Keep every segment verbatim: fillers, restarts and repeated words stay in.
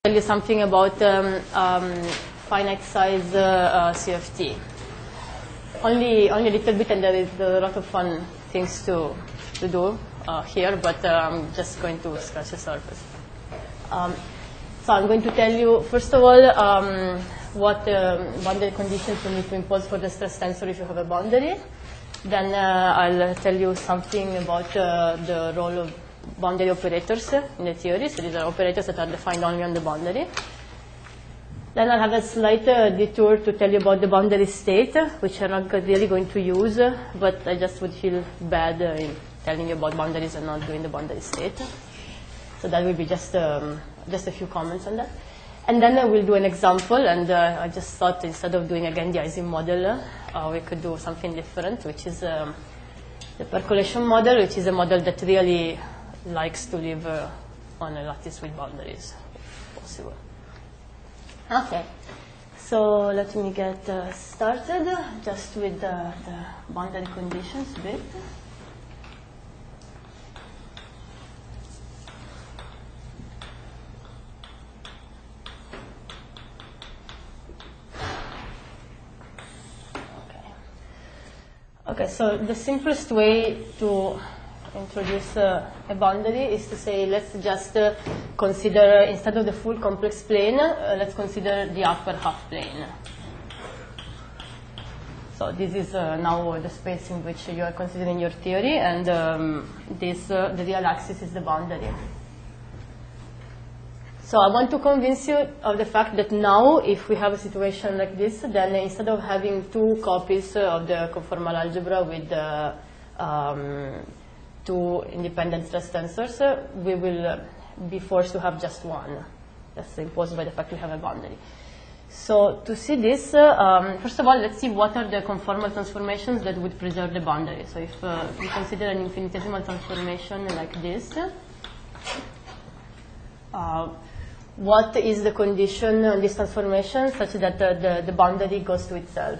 Tell you something about um, um, finite size uh, uh, C F T. Only, only a little bit, and there is a lot of fun things to, to do uh, here, but uh, I'm just going to scratch the surface. Um, so I'm going to tell you, first of all, um, what um, boundary conditions you need to impose for the stress tensor if you have a boundary. Then uh, I'll tell you something about uh, the role of boundary operators in the theory. So these are operators that are defined only on the boundary. Then I'll have a slight uh, detour to tell you about the boundary state, which I'm not really going to use, uh, but I just would feel bad uh, in telling you about boundaries and not doing the boundary state. So that will be just, um, just a few comments on that. And then uh, we'll do an example, and uh, I just thought instead of doing again the Ising model, uh, we could do something different, which is um, the percolation model, which is a model that really likes to live uh, on a lattice with boundaries, if possible. Okay, so let me get uh, started just with uh, the boundary conditions bit. Okay. Okay, so the simplest way to introduce uh, a boundary is to say, let's just uh, consider, instead of the full complex plane, uh, let's consider the upper half plane. So this is uh, now the space in which you are considering your theory, and um, this, uh, the real axis is the boundary. So I want to convince you of the fact that now, if we have a situation like this, then instead of having two copies of the conformal algebra with uh, um, two independent stress tensors, uh, we will uh, be forced to have just one. That's imposed by the fact we have a boundary. So to see this, uh, um, first of all, let's see what are the conformal transformations that would preserve the boundary. So if uh, we consider an infinitesimal transformation like this, uh, what is the condition on this transformation such that uh, the, the boundary goes to itself?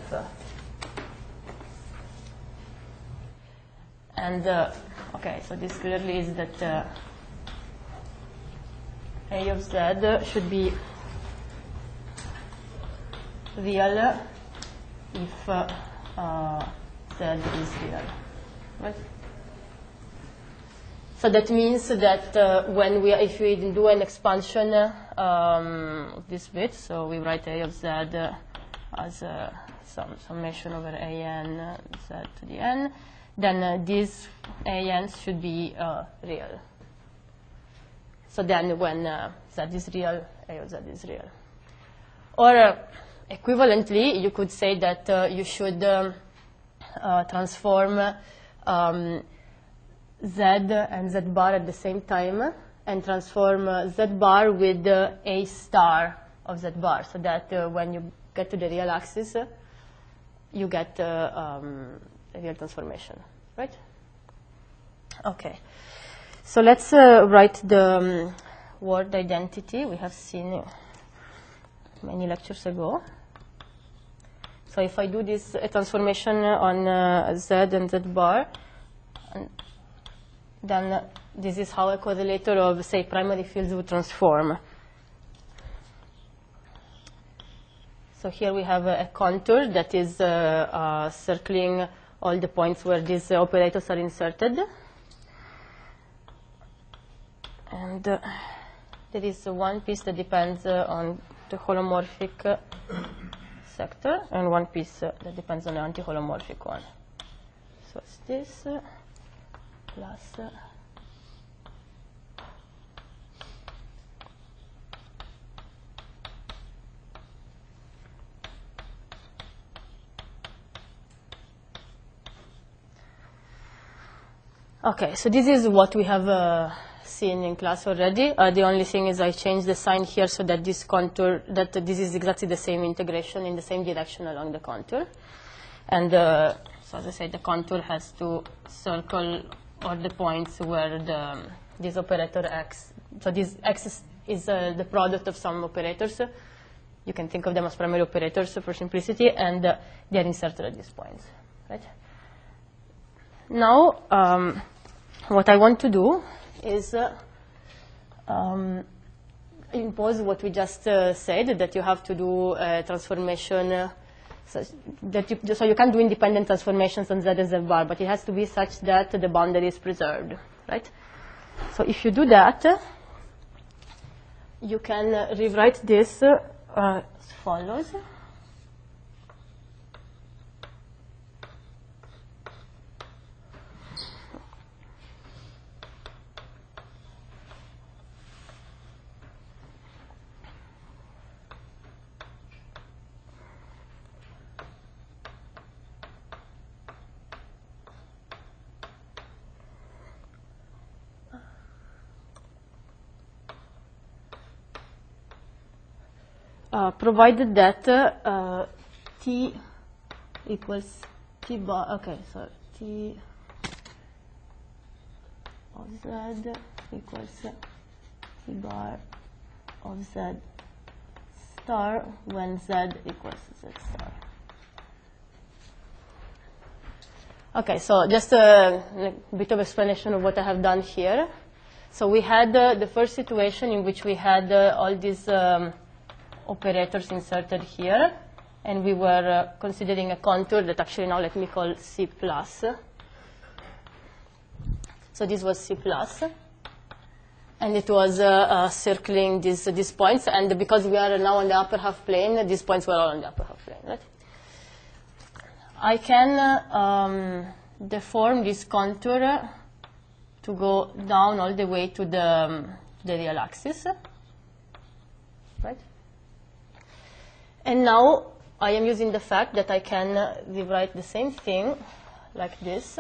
And uh, okay, so this clearly is that uh, A of Z should be real if uh, uh, Z is real, right? So that means that uh, when we, if we do an expansion um, of this bit, so we write A of Z uh, as uh, some summation over A n uh, Z to the n, then uh, these A n's should be uh, real. So then when uh, Z is real, A of Z is real. Or uh, equivalently, you could say that uh, you should um, uh, transform um, Z and Z bar at the same time and transform uh, Z bar with uh, A star of Z bar, so that uh, when you get to the real axis, uh, you get uh, um, a real transformation, right? Okay. So let's uh, write the um, word identity we have seen many lectures ago. So if I do this uh, transformation on uh, Z and Z bar, and then uh, this is how a correlator of, say, primary fields would transform. So here we have a, a contour that is uh, uh, circling all the points where these uh, operators are inserted. And uh, there is uh, one piece that depends uh, on the holomorphic uh, sector, and one piece uh, that depends on the anti-holomorphic one. So it's this uh, plus uh, okay, so this is what we have uh, seen in class already. Uh, the only thing is I changed the sign here so that this contour, that uh, this is exactly the same integration in the same direction along the contour. And uh, so as I said, the contour has to circle all the points where the, um, this operator X, so this X is, is uh, the product of some operators. You can think of them as primary operators for simplicity, and uh, they are inserted at these points, right? Now, um, what I want to do is uh, um, impose what we just uh, said, that you have to do a transformation, uh, such that you, so you can't do independent transformations on Z and Z bar, but it has to be such that the boundary is preserved, right? So if you do that, uh, you can uh, rewrite this uh, uh, as follows. Uh, provided that uh, T equals T bar, okay, so T of Z equals T bar of Z star when Z equals Z star. Okay, so just a, a bit of explanation of what I have done here. So we had uh, the first situation in which we had uh, all these um, operators inserted here, and we were uh, considering a contour that actually now let me call C plus. So this was C plus, and it was uh, uh, circling these, uh, these points, and because we are now on the upper half plane, these points were all on the upper half plane, right? I can uh, um, deform this contour to go down all the way to the, um, the real axis, right? And now I am using the fact that I can uh, rewrite the same thing like this,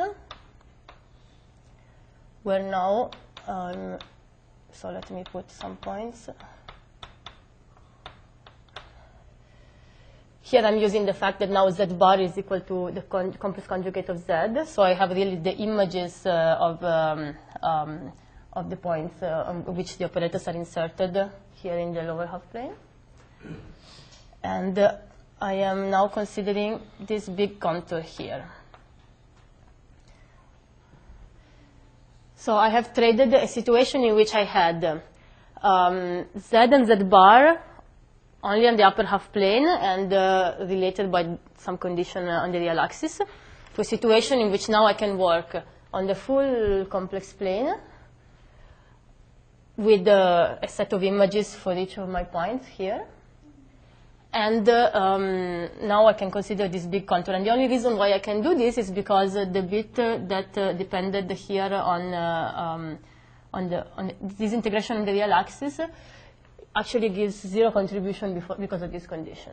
where now, um, so let me put some points. Here I'm using the fact that now Z bar is equal to the con complex conjugate of Z, so I have really the images uh, of, um, um, of the points uh, on which the operators are inserted here in the lower half plane. And uh, I am now considering this big contour here. So I have traded a situation in which I had um, Z and Z bar only on the upper half plane and uh, related by some condition uh, on the real axis, to a situation in which now I can work on the full complex plane with uh, a set of images for each of my points here. And uh, um, now I can consider this big contour. And the only reason why I can do this is because uh, the bit uh, that uh, depended here on, uh, um, on, the, on this integration on the real axis uh, actually gives zero contribution before, because of this condition.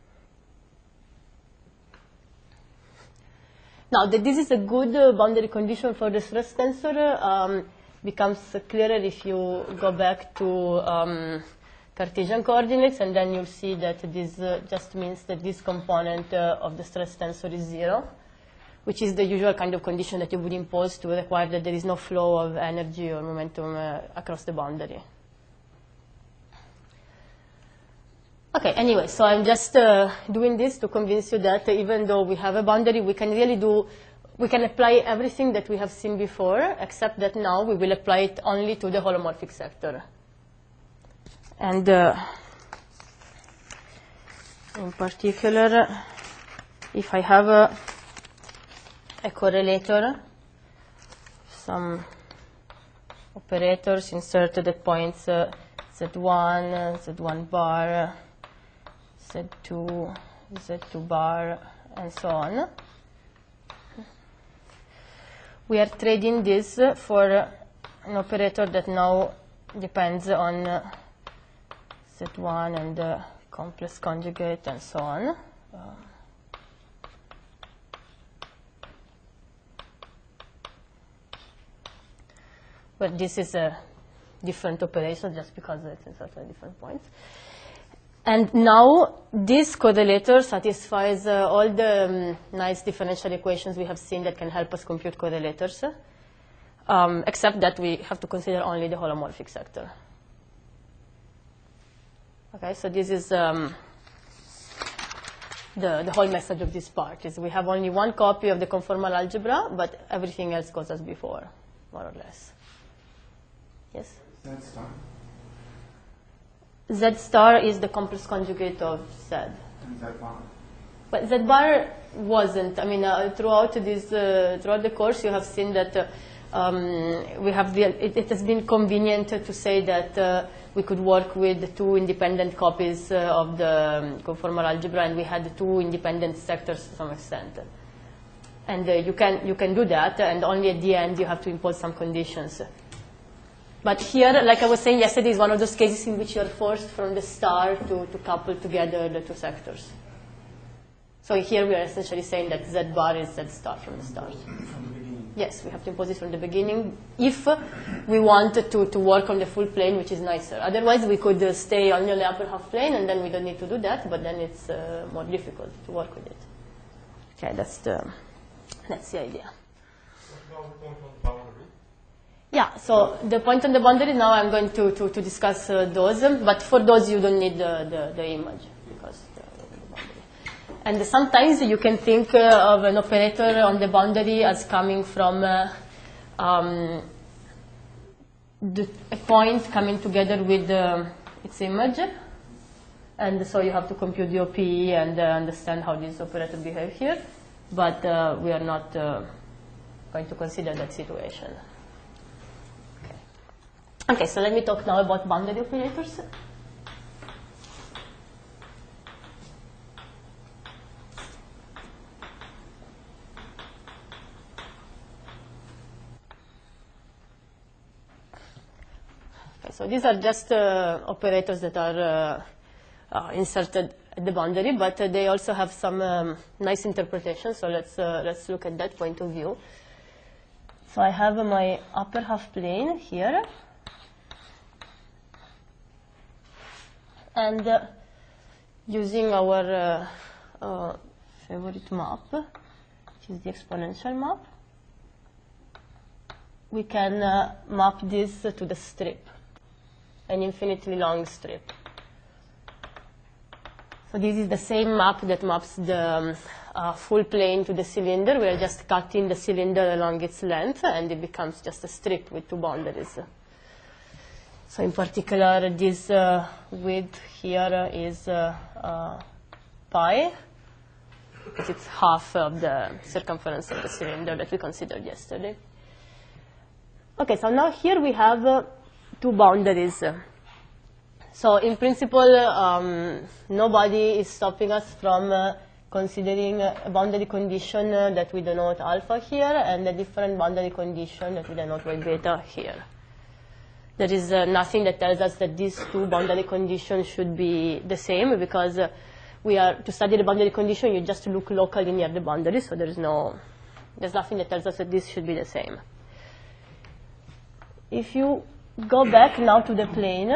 Now, that this is a good uh, boundary condition for the stress tensor um, becomes uh, clearer if you go back to um, Cartesian coordinates, and then you'll see that this uh, just means that this component uh, of the stress tensor is zero, which is the usual kind of condition that you would impose to require that there is no flow of energy or momentum uh, across the boundary. Okay, anyway, so I'm just uh, doing this to convince you that uh, even though we have a boundary, we can really do, we can apply everything that we have seen before, except that now we will apply it only to the holomorphic sector. And uh, in particular, if I have a, a correlator, some operators inserted at points uh, Z one, uh, Z one bar, Z two, Z two bar, and so on. We are trading this for an operator that now depends on uh, Z one and the complex conjugate and so on. Uh, but this is a different operation just because it's in certain different points. And now this correlator satisfies uh, all the um, nice differential equations we have seen that can help us compute correlators, um, except that we have to consider only the holomorphic sector. Okay, so this is um, the, the whole message of this part, is we have only one copy of the conformal algebra, but everything else goes as before, more or less. Yes? That's fine. Z star is the complex conjugate of Z. And Z bar. But Z bar wasn't. I mean, uh, throughout this, uh, throughout the course, you have seen that uh, um, we have the, it, it has been convenient to say that uh, we could work with two independent copies uh, of the um, conformal algebra, and we had two independent sectors to some extent. And uh, you can you can do that, and only at the end you have to impose some conditions. But here, like I was saying yesterday, is one of those cases in which you are forced from the start to, to couple together the two sectors. So here we are essentially saying that Z bar is Z star from the start. From the beginning. Yes, we have to impose it from the beginning if we want to, to work on the full plane, which is nicer. Otherwise, we could uh, stay only on the upper half plane, and then we don't need to do that, but then it's uh, more difficult to work with it. Okay, that's the, that's the idea. What about the point on the boundary? Yeah, so the point on the boundary, now I'm going to, to, to discuss uh, those, um, but for those you don't need the, the, the image. because the, the boundary. And sometimes you can think uh, of an operator on the boundary as coming from uh, um, the, a point coming together with uh, its image. And so you have to compute the O P E and uh, understand how this operator behaves here. But uh, we are not uh, going to consider that situation. Okay, so let me talk now about boundary operators. Okay, so these are just uh, operators that are uh, uh, inserted at the boundary, but uh, they also have some um, nice interpretations. So let's uh, let's look at that point of view. So I have uh, my upper half plane here. And uh, using our uh, uh, favorite map, which is the exponential map, we can uh, map this uh, to the strip, an infinitely long strip. So this is the same map that maps the um, uh, full plane to the cylinder. We are just cutting the cylinder along its length, and it becomes just a strip with two boundaries. So in particular, this uh, width here is uh, uh, pi, because it's half of the circumference of the cylinder that we considered yesterday. Okay, so now here we have uh, two boundaries. So in principle, um, nobody is stopping us from uh, considering a boundary condition uh, that we denote alpha here, and a different boundary condition that we denote by beta here. There is uh, nothing that tells us that these two boundary conditions should be the same, because uh, we are to study the boundary condition, you just look locally near the boundary, so there is no, there's nothing that tells us that this should be the same. If you go back now to the plane,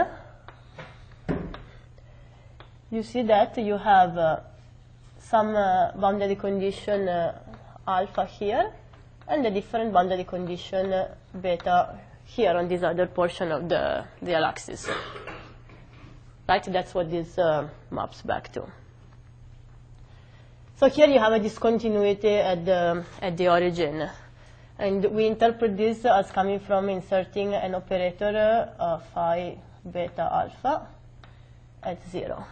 you see that you have uh, some uh, boundary condition uh, alpha here, and a different boundary condition uh, beta here on this other portion of the real axis. Right? That's what this uh, maps back to. So here you have a discontinuity at the, at the origin. And we interpret this as coming from inserting an operator uh, phi beta alpha at zero.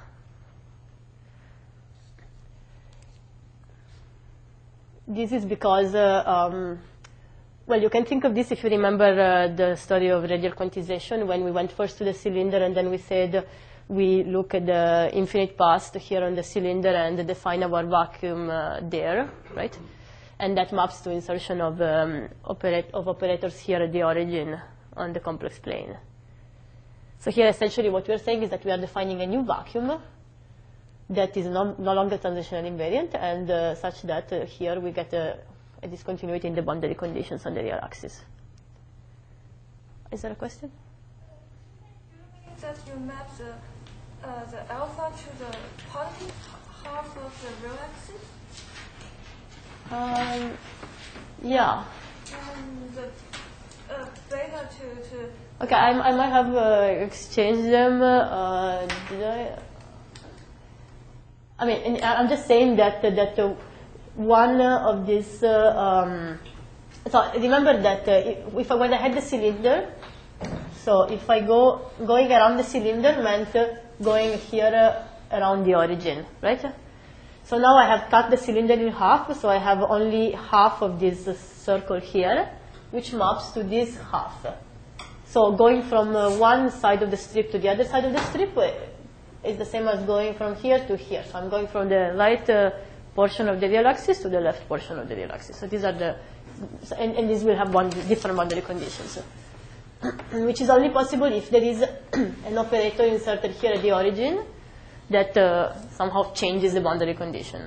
This is because uh, um, well, you can think of this if you remember uh, the story of radial quantization, when we went first to the cylinder and then we said we look at the infinite past here on the cylinder and define our vacuum uh, there, right? And that maps to insertion of, um, operate of operators here at the origin on the complex plane. So here essentially what we are saying is that we are defining a new vacuum that is no, no longer transitional invariant, and uh, such that uh, here we get a a discontinuity in the boundary conditions on the real axis. Is there a question? That you map the, uh, the alpha to the positive half of the real axis? Um, yeah. And the uh, beta to, to... Okay, I, I might have uh, exchanged them. Uh, did I? I mean, I'm just saying that, that uh, one of these, uh, um, so remember that uh, if I, when I had the cylinder, so if I go, going around the cylinder meant uh, going here uh, around the origin, right? So now I have cut the cylinder in half, so I have only half of this uh, circle here, which maps to this half. So going from uh, one side of the strip to the other side of the strip uh, is the same as going from here to here. So I'm going from the right uh, portion of the real axis to the left portion of the real axis. So these are the, so, and, and these will have one different boundary conditions, which is only possible if there is an operator inserted here at the origin that uh, somehow changes the boundary condition.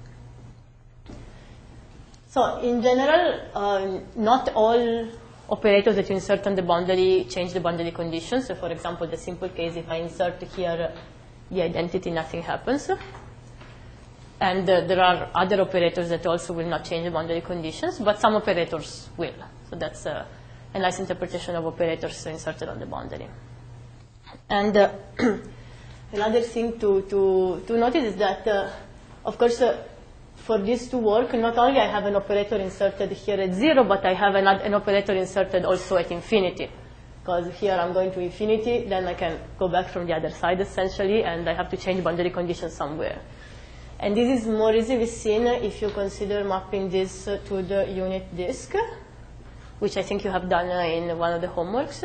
So in general, uh, not all operators that you insert on the boundary change the boundary conditions. So for example, the simple case, if I insert here the identity, nothing happens. And uh, there are other operators that also will not change the boundary conditions, but some operators will. So that's uh, a nice interpretation of operators inserted on the boundary. And uh, another thing to, to, to notice is that, uh, of course, uh, for this to work, not only I have an operator inserted here at zero, but I have an, an operator inserted also at infinity. Because here I'm going to infinity, then I can go back from the other side, essentially, and I have to change boundary conditions somewhere. And this is more easily seen if you consider mapping this uh, to the unit disk, which I think you have done uh, in one of the homeworks.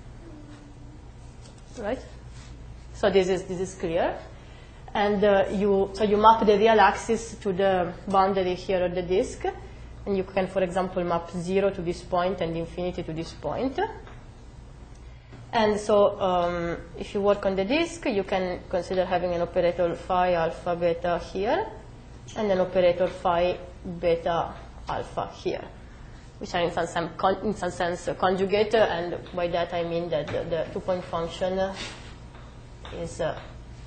Right? So this is, this is clear. And uh, you, so you map the real axis to the boundary here of the disk. And you can, for example, map zero to this point and infinity to this point. And so um, if you work on the disk, you can consider having an operator phi alpha beta here and an operator phi beta alpha here, which are in some sense, con in some sense uh, conjugate. And by that I mean that the, the two-point function is uh,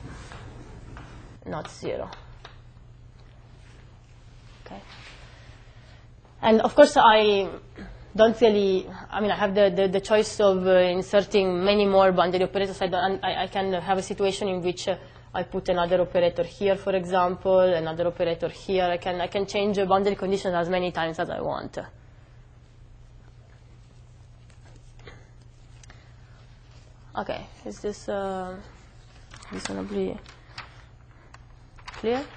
not zero. Okay. And of course, I don't really, I mean, I have the, the, the choice of uh, inserting many more boundary operators. I, don't, I, I can have a situation in which uh, I put another operator here, for example, another operator here. I can, I can change uh, boundary conditions as many times as I want. Okay, is this uh, reasonably clear?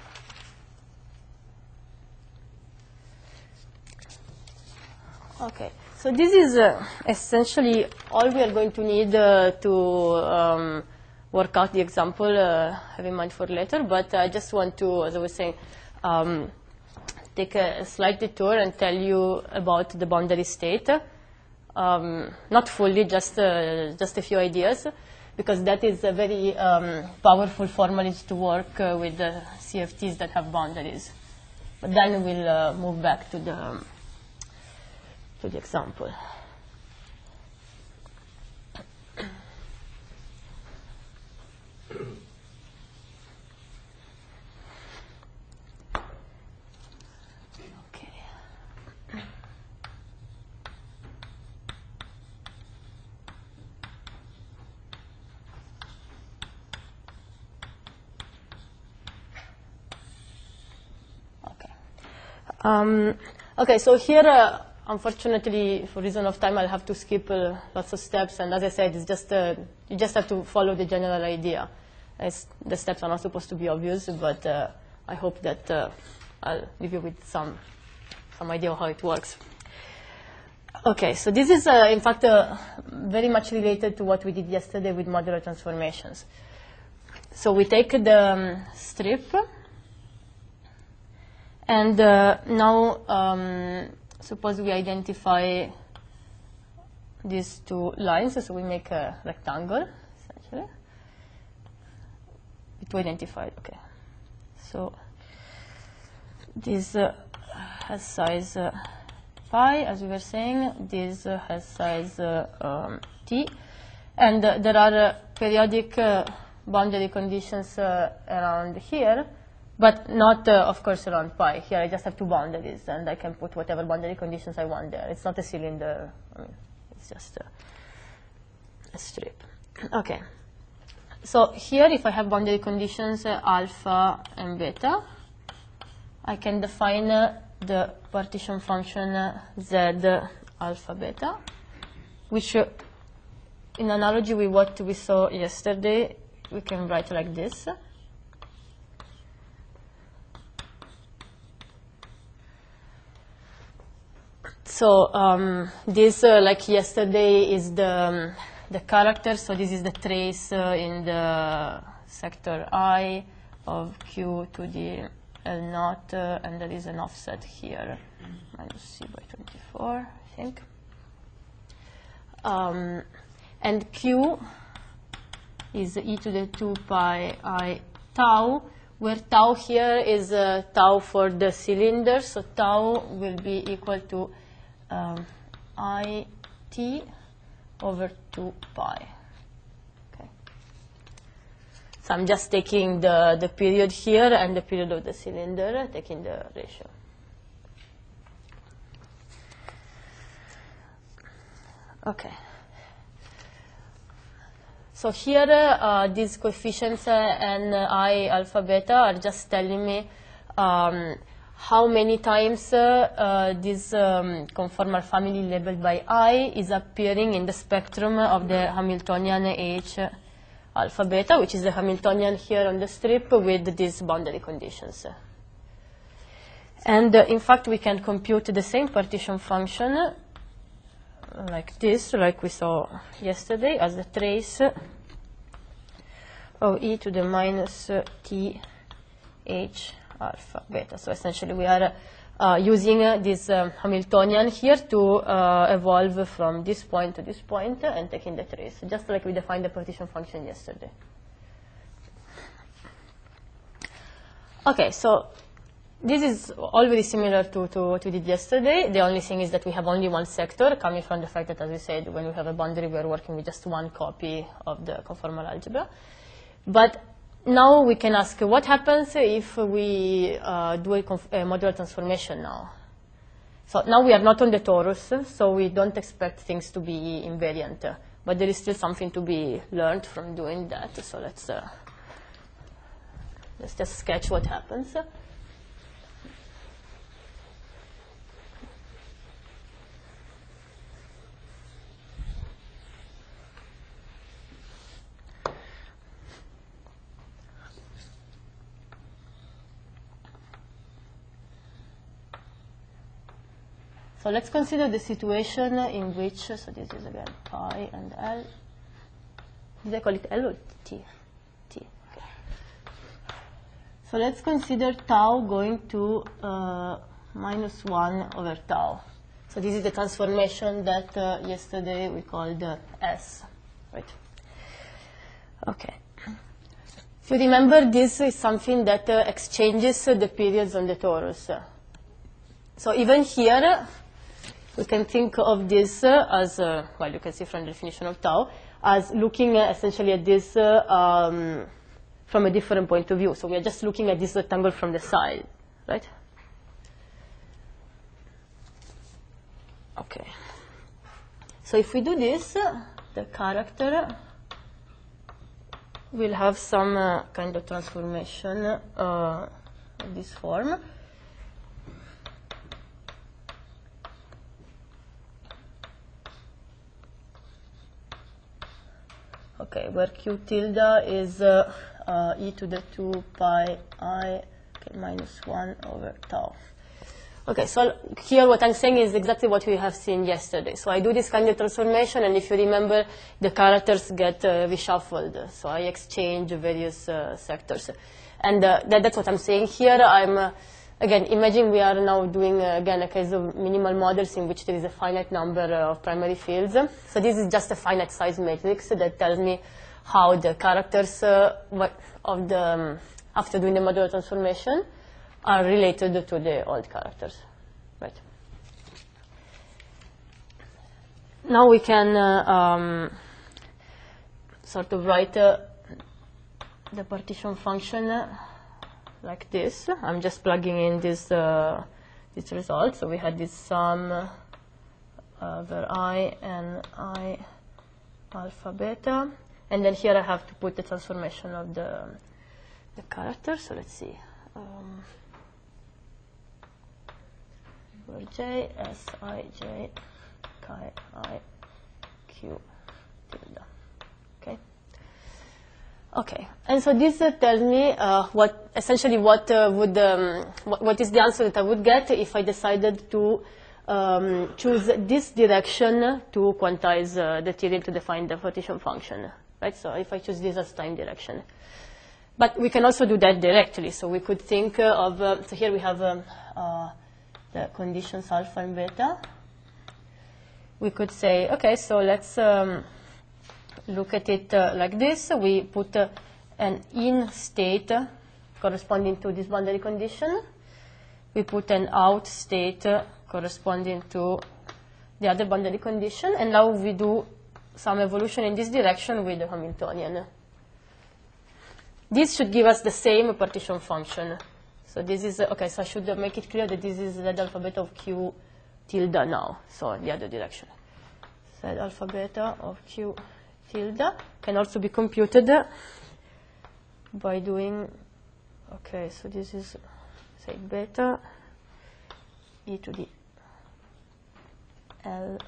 Okay, so this is uh, essentially all we are going to need uh, to um, work out the example, uh, have in mind for later. But I just want to, as I was saying, um, take a, a slight detour and tell you about the boundary state. Um, not fully, just uh, just a few ideas, because that is a very um, powerful formality to work uh, with the C F Ts that have boundaries. But then we'll uh, move back to the um, to the example. Okay. Okay. Um, okay, so here uh, unfortunately, for reason of time, I'll have to skip uh, lots of steps. And as I said, it's just uh, you just have to follow the general idea. It's, the steps are not supposed to be obvious, but uh, I hope that uh, I'll leave you with some some idea of how it works. Okay, so this is, uh, in fact, uh, very much related to what we did yesterday with modular transformations. So we take the um, strip, and uh, now um, suppose we identify these two lines, so we make a rectangle, essentially. To identify, okay. So this uh, has size uh, pi, as we were saying. This uh, has size uh, um, t, and uh, there are uh, periodic uh, boundary conditions uh, around here. But not, uh, of course, around pi. Here I just have two boundaries, and I can put whatever boundary conditions I want there. It's not a cylinder. I mean, it's just a, a strip. Okay. So here, if I have boundary conditions uh, alpha and beta, I can define uh, the partition function uh, z alpha beta, which, uh, in analogy with what we saw yesterday, we can write like this. So um, this, uh, like yesterday, is the um, the character. So this is the trace uh, in the sector I of Q to the L naught, uh, and there is an offset here, minus C by twenty-four, I think. Um, and Q is e to the two pi I tau, where tau here is uh, tau for the cylinder. So tau will be equal to um, I t over two pi. Okay. So I'm just taking the, the period here and the period of the cylinder, taking the ratio. Okay. So here, uh, these coefficients uh, and uh, I alpha beta are just telling me um, how many times uh, uh, this um, conformal family labeled by I is appearing in the spectrum of the Hamiltonian H alpha beta, which is the Hamiltonian here on the strip with these boundary conditions. And uh, in fact, we can compute the same partition function like this, like we saw yesterday, as the trace of e to the minus uh, t h alpha beta. So essentially, we are uh, using uh, this um, Hamiltonian here to uh, evolve from this point to this point uh, and taking the trace, just like we defined the partition function yesterday. Okay, so this is all very similar to, to what we did yesterday. The only thing is that we have only one sector, coming from the fact that, as we said, when we have a boundary, we are working with just one copy of the conformal algebra. But now we can ask, what happens if we uh, do a, a modular transformation now? So now we are not on the torus, so we don't expect things to be invariant. But there is still something to be learned from doing that. So let's, uh, let's just sketch what happens. So let's consider the situation in which, so this is again pi and L. Did I call it L or T? T. Okay. So let's consider tau going to uh, minus one over tau. So this is the transformation that uh, yesterday we called uh, S, right? Okay. If you remember, this is something that uh, exchanges uh, the periods on the torus. So even here, we can think of this uh, as, uh, well, you can see from the definition of tau, as looking uh, essentially at this uh, um, from a different point of view. So we are just looking at this rectangle from the side, right? Okay. So if we do this, uh, the character will have some uh, kind of transformation uh, in this form. Okay, where q tilde is uh, uh, e to the two pi I okay, minus one over tau. Okay, so here what I'm saying is exactly what we have seen yesterday. So I do this kind of transformation, and if you remember, the characters get uh, reshuffled. So I exchange various uh, sectors. And uh, that, that's what I'm saying here. I'm, uh, again, imagine we are now doing, uh, again, a case of minimal models in which there is a finite number uh, of primary fields. So this is just a finite size matrix that tells me how the characters uh, of the, um, after doing the modular transformation are related to the old characters, right? Now we can uh, um, sort of write uh, the partition function uh, like this. I'm just plugging in this uh, this result. So we had this sum uh, over I and I alpha beta, and then here I have to put the transformation of the the character. So let's see. Um, for j, s I j, chi I, q tilde. Okay. Okay, and so this uh, tells me uh, what essentially what uh, would um, what, what is the answer that I would get if I decided to um, choose this direction to quantize uh, the theorem to define the partition function, right? So if I choose this as time direction, but we can also do that directly. So we could think uh, of uh, so here we have um, uh, the conditions alpha and beta. We could say, okay, so let's. Um, Look at it uh, like this. We put uh, an in state uh, corresponding to this boundary condition. We put an out state uh, corresponding to the other boundary condition. And now we do some evolution in this direction with the Hamiltonian. This should give us the same partition function. So this is, uh, OK, so I should uh, make it clear that this is Z alpha beta of Q tilde now, so in the other direction. Z alpha beta of Q tilde can also be computed by doing, okay, so this is, say, beta e to the L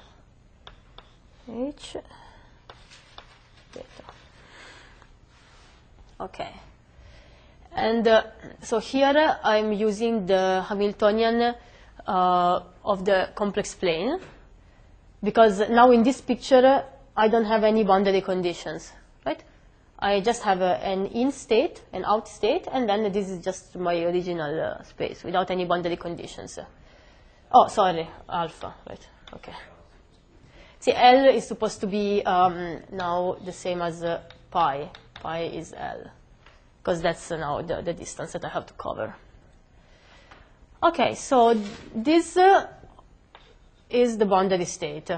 H beta. Okay. And uh, so here uh, I'm using the Hamiltonian uh, of the complex plane, because now in this picture, uh, I don't have any boundary conditions, right? I just have a, an in state, an out state, and then this is just my original uh, space without any boundary conditions. Oh, sorry, alpha, right? Okay. See, L is supposed to be um, now the same as uh, pi. Pi is L, because that's uh, now the, the distance that I have to cover. Okay, so this uh, is the boundary state.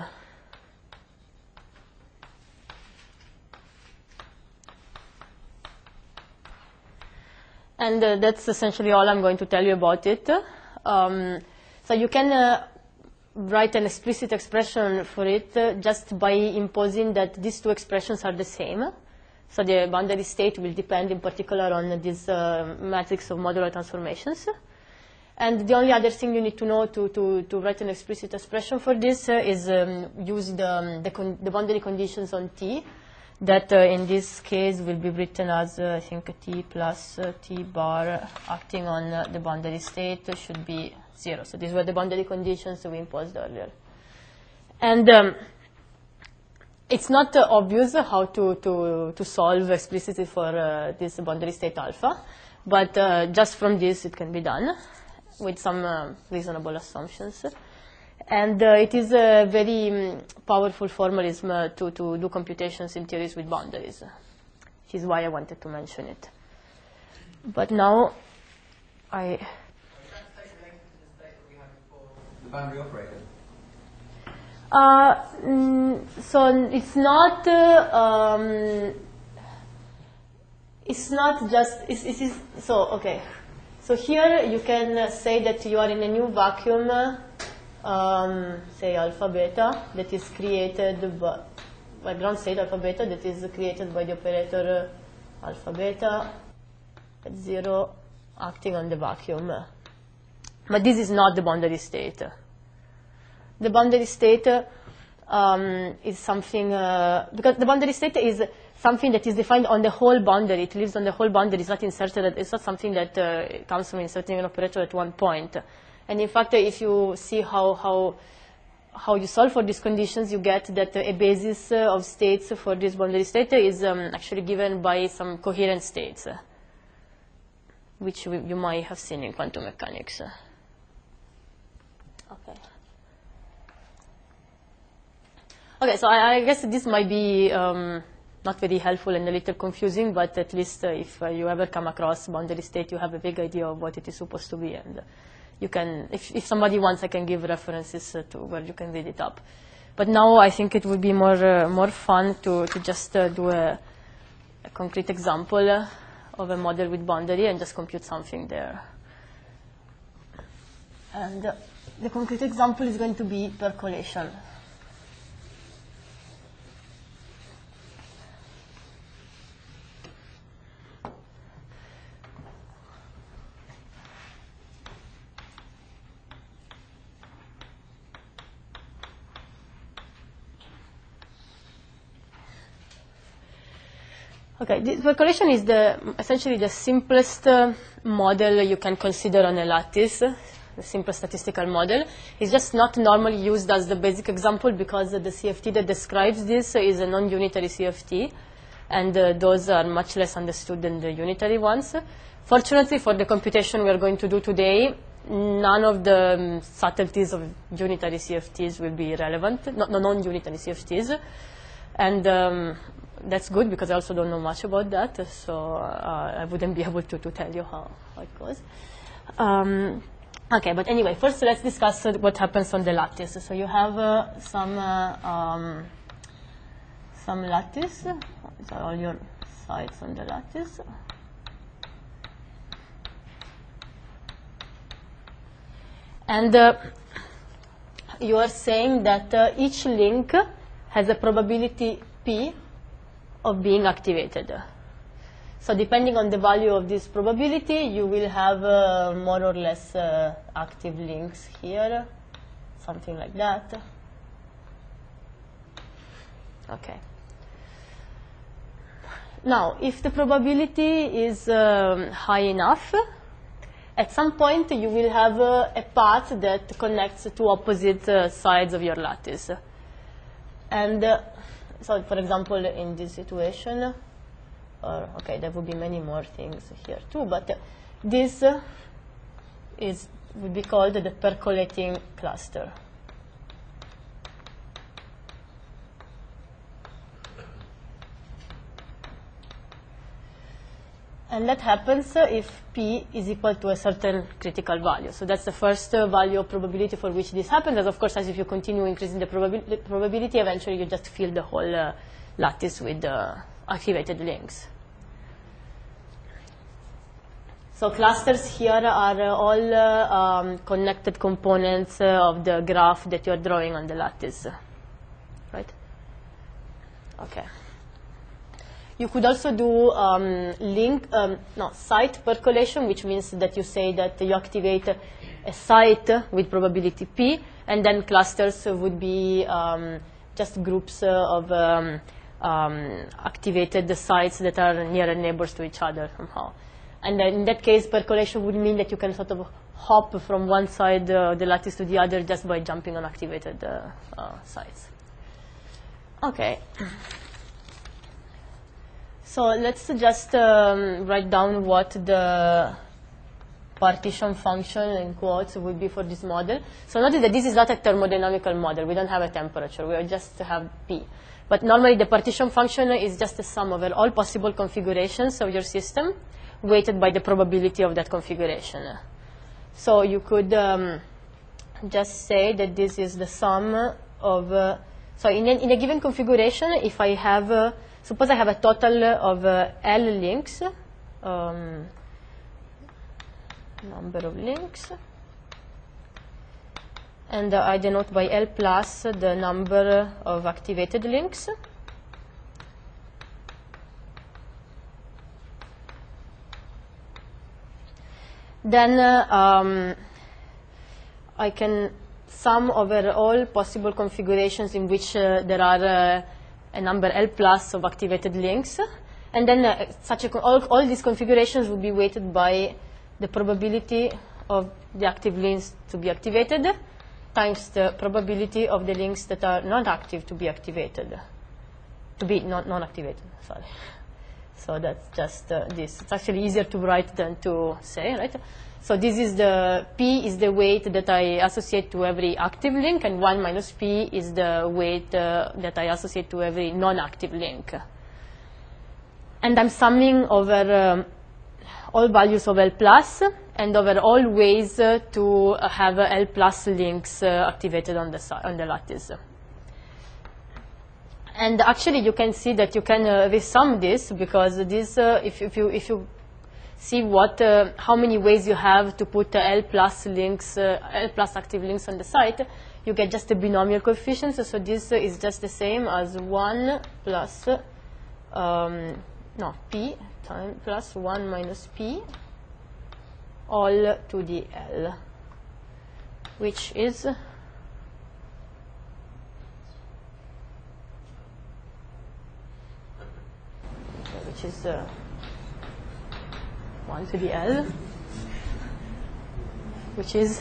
And uh, that's essentially all I'm going to tell you about it. Um, so you can uh, write an explicit expression for it uh, just by imposing that these two expressions are the same. So the boundary state will depend in particular on this uh, matrix of modular transformations. And the only other thing you need to know to, to, to write an explicit expression for this uh, is um, use the, um, the, con the boundary conditions on T. That uh, in this case will be written as, uh, I think, T plus uh, T bar acting on uh, the boundary state should be zero. So these were the boundary conditions we imposed earlier. And um, it's not uh, obvious how to, to, to solve explicitly for uh, this boundary state alpha, but uh, just from this it can be done with some uh, reasonable assumptions. And uh, it is a very um, powerful formalism uh, to, to do computations in theories with boundaries, which is why I wanted to mention it. But now I... The boundary operator. Uh, mm, so it's not... Uh, um, it's not just... It's, it is, so, OK. So here you can uh, say that you are in a new vacuum, uh, Um, say alpha beta, that is created by, by ground state alpha beta, that is created by the operator uh, alpha beta at zero acting on the vacuum. But this is not the boundary state. The boundary state um, is something, uh, because the boundary state is something that is defined on the whole boundary. It lives on the whole boundary. It's not inserted. It's not something that uh, comes from inserting an operator at one point. And in fact, if you see how, how, how you solve for these conditions, you get that a basis of states for this boundary state is um, actually given by some coherent states, which we, you might have seen in quantum mechanics. Okay. Okay, so I, I guess this might be um, not very helpful and a little confusing, but at least uh, if uh, you ever come across boundary state, you have a big idea of what it is supposed to be. And, uh, You can, if, if somebody wants, I can give references uh, to where you can read it up. But now I think it would be more, uh, more fun to, to just uh, do a, a concrete example uh, of a model with boundary and just compute something there. And uh, the concrete example is going to be percolation. Okay, the percolation is the essentially the simplest uh, model you can consider on a lattice, the simplest statistical model. It's just not normally used as the basic example because the C F T that describes this is a non-unitary C F T, and uh, those are much less understood than the unitary ones. Fortunately, for the computation we are going to do today, none of the um, subtleties of unitary C F Ts will be relevant, no, no non-unitary C F Ts. And um, that's good because I also don't know much about that, so uh, I wouldn't be able to, to tell you how, how it goes. Um, okay, but anyway, first let's discuss uh, what happens on the lattice. So you have uh, some, uh, um, some lattice, so all your sites on the lattice. And uh, you are saying that uh, each link has a probability P of being activated. So depending on the value of this probability, you will have uh, more or less uh, active links here, something like that. Okay. Now, if the probability is um, high enough, at some point you will have uh, a path that connects two opposite uh, sides of your lattice. And uh, so, for example, in this situation, or okay, there will be many more things here too, but uh, this uh, is would be called the percolating cluster. And that happens uh, if P is equal to a certain critical value. So that's the first uh, value of probability for which this happens. And of course, as if you continue increasing the probabil probability, eventually you just fill the whole uh, lattice with uh, activated links. So clusters here are uh, all uh, um, connected components uh, of the graph that you're drawing on the lattice, right? Okay. You could also do um, link, um, no, site percolation, which means that you say that you activate a site with probability P, and then clusters would be um, just groups uh, of um, um, activated sites that are near neighbors to each other somehow. And then in that case, percolation would mean that you can sort of hop from one side of uh, the lattice to the other just by jumping on activated uh, uh, sites. Okay. So let's just um, write down what the partition function in quotes would be for this model. So notice that this is not a thermodynamical model. We don't have a temperature. We just have P. But normally the partition function is just a sum over all possible configurations of your system weighted by the probability of that configuration. So you could um, just say that this is the sum of, uh, so in a, in a given configuration, if I have, uh, suppose I have a total of uh, L links, um, number of links, and uh, I denote by L plus the number of activated links. Then uh, um, I can sum over all possible configurations in which uh, there are uh, a number L plus of activated links. And then uh, such a all, all these configurations will be weighted by the probability of the active links to be activated times the probability of the links that are not active to be activated, to be non- non-activated, sorry. So that's just uh, this. It's actually easier to write than to say, right? So this is the, P is the weight that I associate to every active link, and one minus P is the weight uh, that I associate to every non-active link. And I'm summing over um, all values of L plus and over all ways uh, to uh, have uh, L plus links uh, activated on the, on the lattice. And actually, you can see that you can uh, resum this because this, uh, if, if you if you see what uh, how many ways you have to put uh, L plus links, uh, L plus active links on the site, you get just a binomial coefficient. So this uh, is just the same as one plus um, no P time plus one minus P all to the L, which is which is uh, one to the L, which is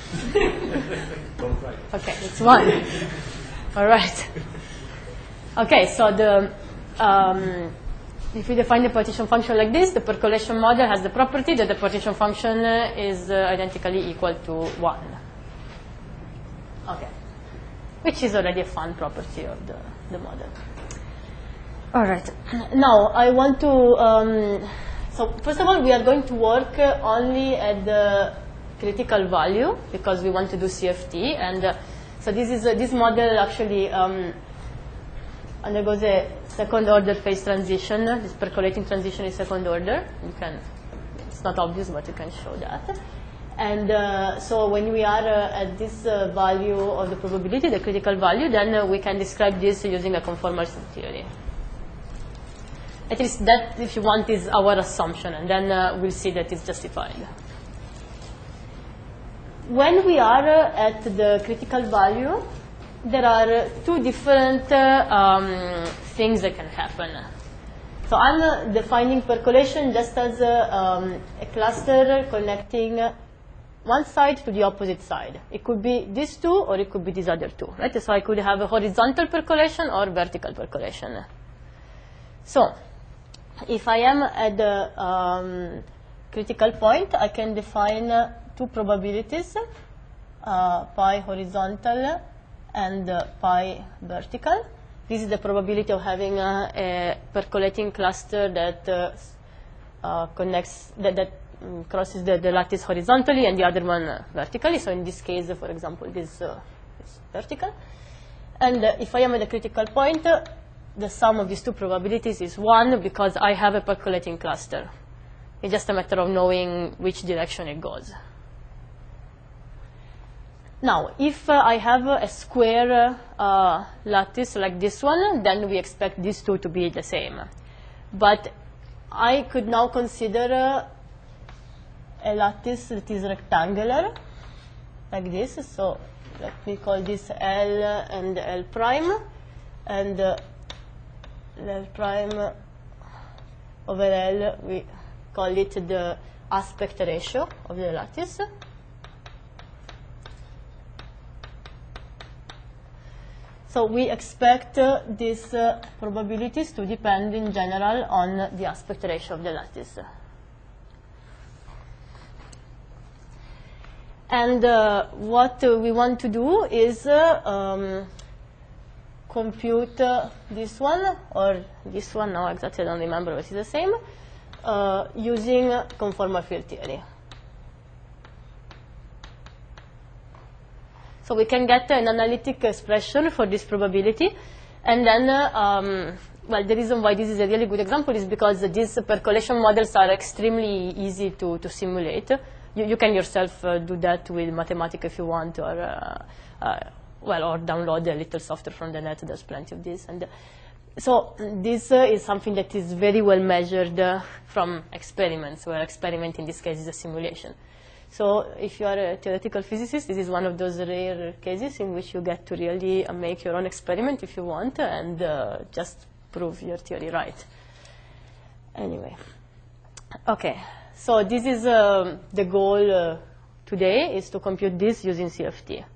okay, it's one. All right. Okay, so the um, if we define the partition function like this, the percolation model has the property that the partition function uh, is uh, identically equal to one. Okay, which is already a fun property of the, the model. All right. Now I want to. Um, so first of all, we are going to work uh, only at the critical value because we want to do C F T, and uh, so this is uh, this model actually um, undergoes a second order phase transition. This percolating transition is second order. You can, it's not obvious, but you can show that. And uh, so when we are uh, at this uh, value of the probability, the critical value, then uh, we can describe this using a conformal theory. At least that, if you want, is our assumption, and then uh, we'll see that it's justified. When we are uh, at the critical value, there are uh, two different uh, um, things that can happen. So I'm uh, defining percolation just as a, um, a cluster connecting uh, one side to the opposite side. It could be these two, or it could be these other two, right? So I could have a horizontal percolation or vertical percolation. So if I am at the um, critical point, I can define uh, two probabilities, uh, pi horizontal and uh, pi vertical. This is the probability of having uh, a percolating cluster that uh, uh, connects, that, that um, crosses the, the lattice horizontally and the other one uh, vertically. So in this case, uh, for example, this uh, is vertical. And uh, if I am at a critical point, uh, the sum of these two probabilities is one because I have a percolating cluster. It's just a matter of knowing which direction it goes. Now, if uh, I have uh, a square uh, lattice like this one, then we expect these two to be the same. But I could now consider uh, a lattice that is rectangular, like this. So let me call this L and L prime, and uh, L prime over L, we call it the aspect ratio of the lattice. So we expect uh, these uh, probabilities to depend in general on the aspect ratio of the lattice. And uh, what uh, we want to do is uh, um, compute uh, this one, or this one, now exactly I don't remember, but it's the same, uh, using conformal field theory. So we can get an analytic expression for this probability, and then, uh, um, well, the reason why this is a really good example is because these percolation models are extremely easy to, to simulate. You, you can yourself uh, do that with Mathematica if you want, or uh, uh, well, or download a little software from the net. There's plenty of this, and uh, so this uh, is something that is very well measured uh, from experiments, where experiment in this case is a simulation. So if you are a theoretical physicist, this is one of those rare cases in which you get to really uh, make your own experiment if you want, and uh, just prove your theory right. Anyway, okay. So this is uh, the goal uh, today, is to compute this using C F T.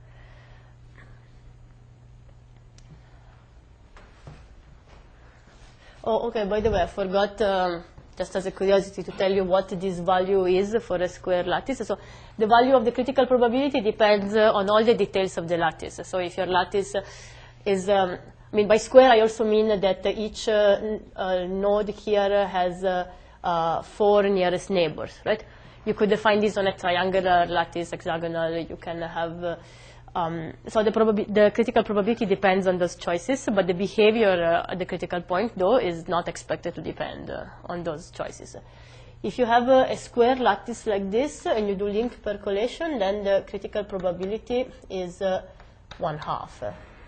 Oh, okay, by the way, I forgot, um, just as a curiosity, to tell you what this value is for a square lattice. So the value of the critical probability depends uh, on all the details of the lattice. So if your lattice is, um, I mean, by square I also mean that each uh, uh, node here has uh, uh, four nearest neighbors, right? You could define this on a triangular lattice, hexagonal. You can have, uh, um, so the, the critical probability depends on those choices, but the behavior uh, at the critical point, though, is not expected to depend uh, on those choices. If you have uh, a square lattice like this, and you do link percolation, then the critical probability is uh, one half.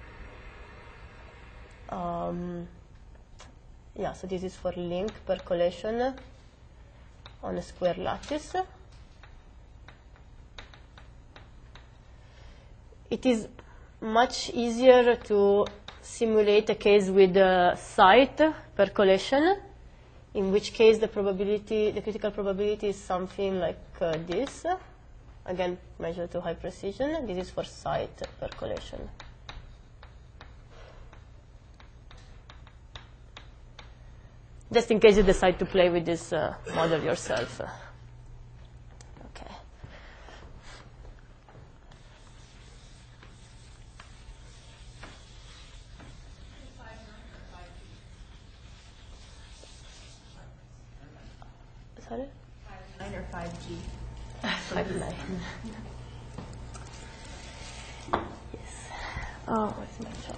Um, yeah, so this is for link percolation on a square lattice. It is much easier to simulate a case with uh, site percolation in which case the probability, the critical probability is something like uh, this. Again, measured to high precision. This is for site percolation. Just in case you decide to play with this uh, model yourself. Okay. Sorry? Nine or five G. Five nine. Yes. Oh, where's my chalk?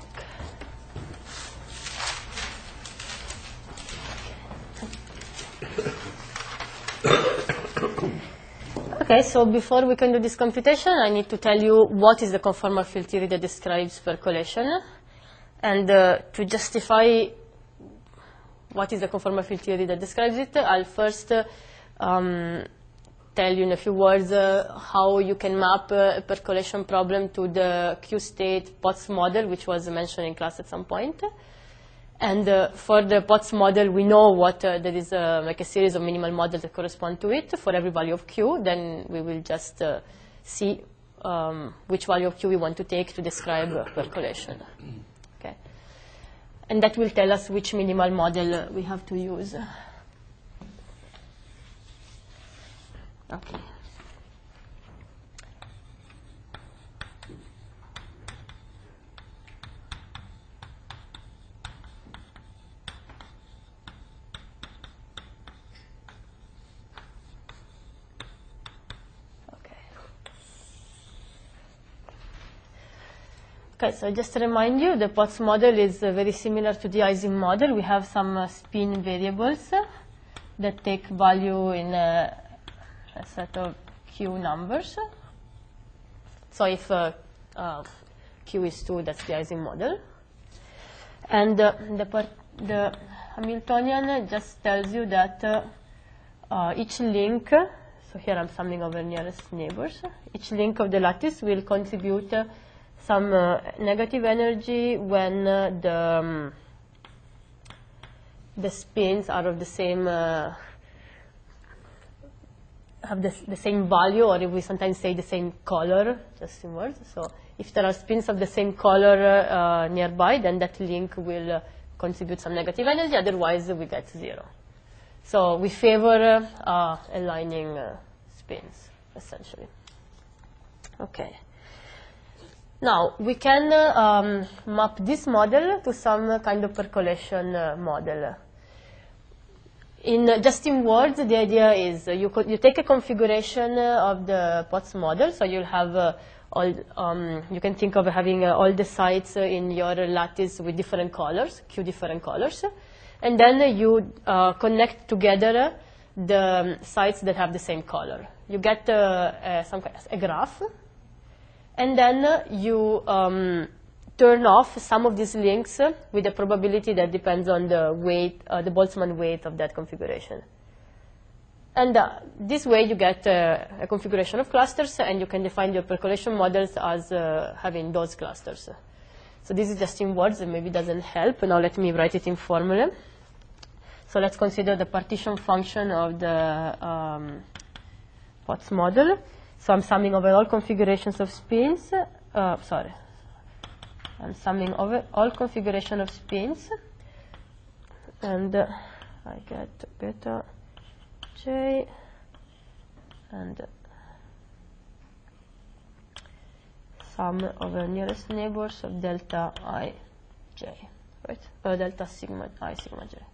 Okay, so before we can do this computation, I need to tell you what is the conformal field theory that describes percolation. And uh, to justify what is the conformal field theory that describes it, I'll first uh, um, tell you in a few words uh, how you can map uh, a percolation problem to the Q-state Potts model, which was mentioned in class at some point. And uh, for the Potts model, we know what uh, there is uh, like a series of minimal models that correspond to it for every value of Q. Then we will just uh, see um, which value of Q we want to take to describe uh, percolation. Okay. And that will tell us which minimal model uh, we have to use. Okay. Okay, so just to remind you, the Potts model is uh, very similar to the Ising model. We have some uh, spin variables uh, that take value in uh, a set of Q numbers. So if uh, uh, Q is two, that's the Ising model. And uh, the, part, the Hamiltonian just tells you that uh, uh, each link, so here I'm summing over nearest neighbors, each link of the lattice will contribute uh, some uh, negative energy when uh, the, um, the spins are of the same, uh, have the, the same value, or if we sometimes say the same color, just in words. So if there are spins of the same color uh, nearby, then that link will uh, contribute some negative energy, otherwise uh, we get zero. So we favor uh, uh, aligning uh, spins, essentially. Okay. Now, we can uh, um, map this model to some uh, kind of percolation uh, model. In, uh, just in words, the idea is uh, you, co you take a configuration uh, of the Potts model, so you'll have uh, all, um, you can think of having uh, all the sites uh, in your lattice with different colors, Q different colors, and then uh, you uh, connect together the um, sites that have the same color. You get uh, uh, some a graph. And then uh, you um, turn off some of these links uh, with a probability that depends on the weight, uh, the Boltzmann weight of that configuration. And uh, this way you get uh, a configuration of clusters, and you can define your percolation models as uh, having those clusters. So this is just in words, and maybe doesn't help. Now let me write it in formula. So let's consider the partition function of the um, Potts model. So I'm summing over all configurations of spins. Uh, sorry. I'm summing over all configuration of spins. And uh, I get beta j and sum over nearest neighbors of delta I j, right? Or delta sigma I sigma j.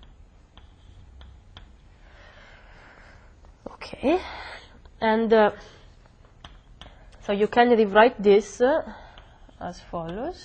Okay. And uh, so you can rewrite this uh, as follows.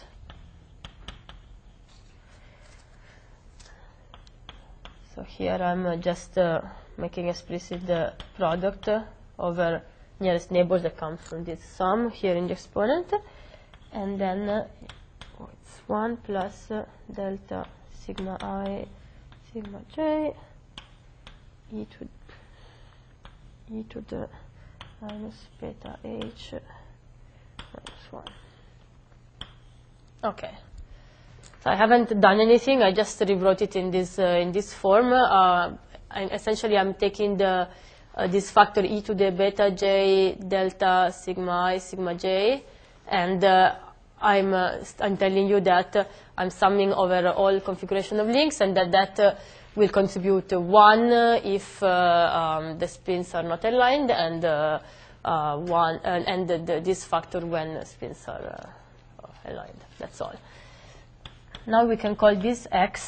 So here I'm uh, just uh, making explicit the product uh, over nearest neighbors that comes from this sum here in the exponent. And then uh, oh, it's one plus uh, delta sigma I sigma j e to e to the minus beta h minus one. Okay. So I haven't done anything. I just rewrote it in this uh, in this form. Uh, and essentially, I'm taking the uh, this factor e to the beta j delta sigma I sigma j, and uh, I'm uh, I'm telling you that uh, I'm summing over all configuration of links, and that that uh, will contribute to one uh, if uh, um, the spins are not aligned, and uh, uh, one and, and the, the, this factor when spins are uh, aligned. That's all. Now we can call this x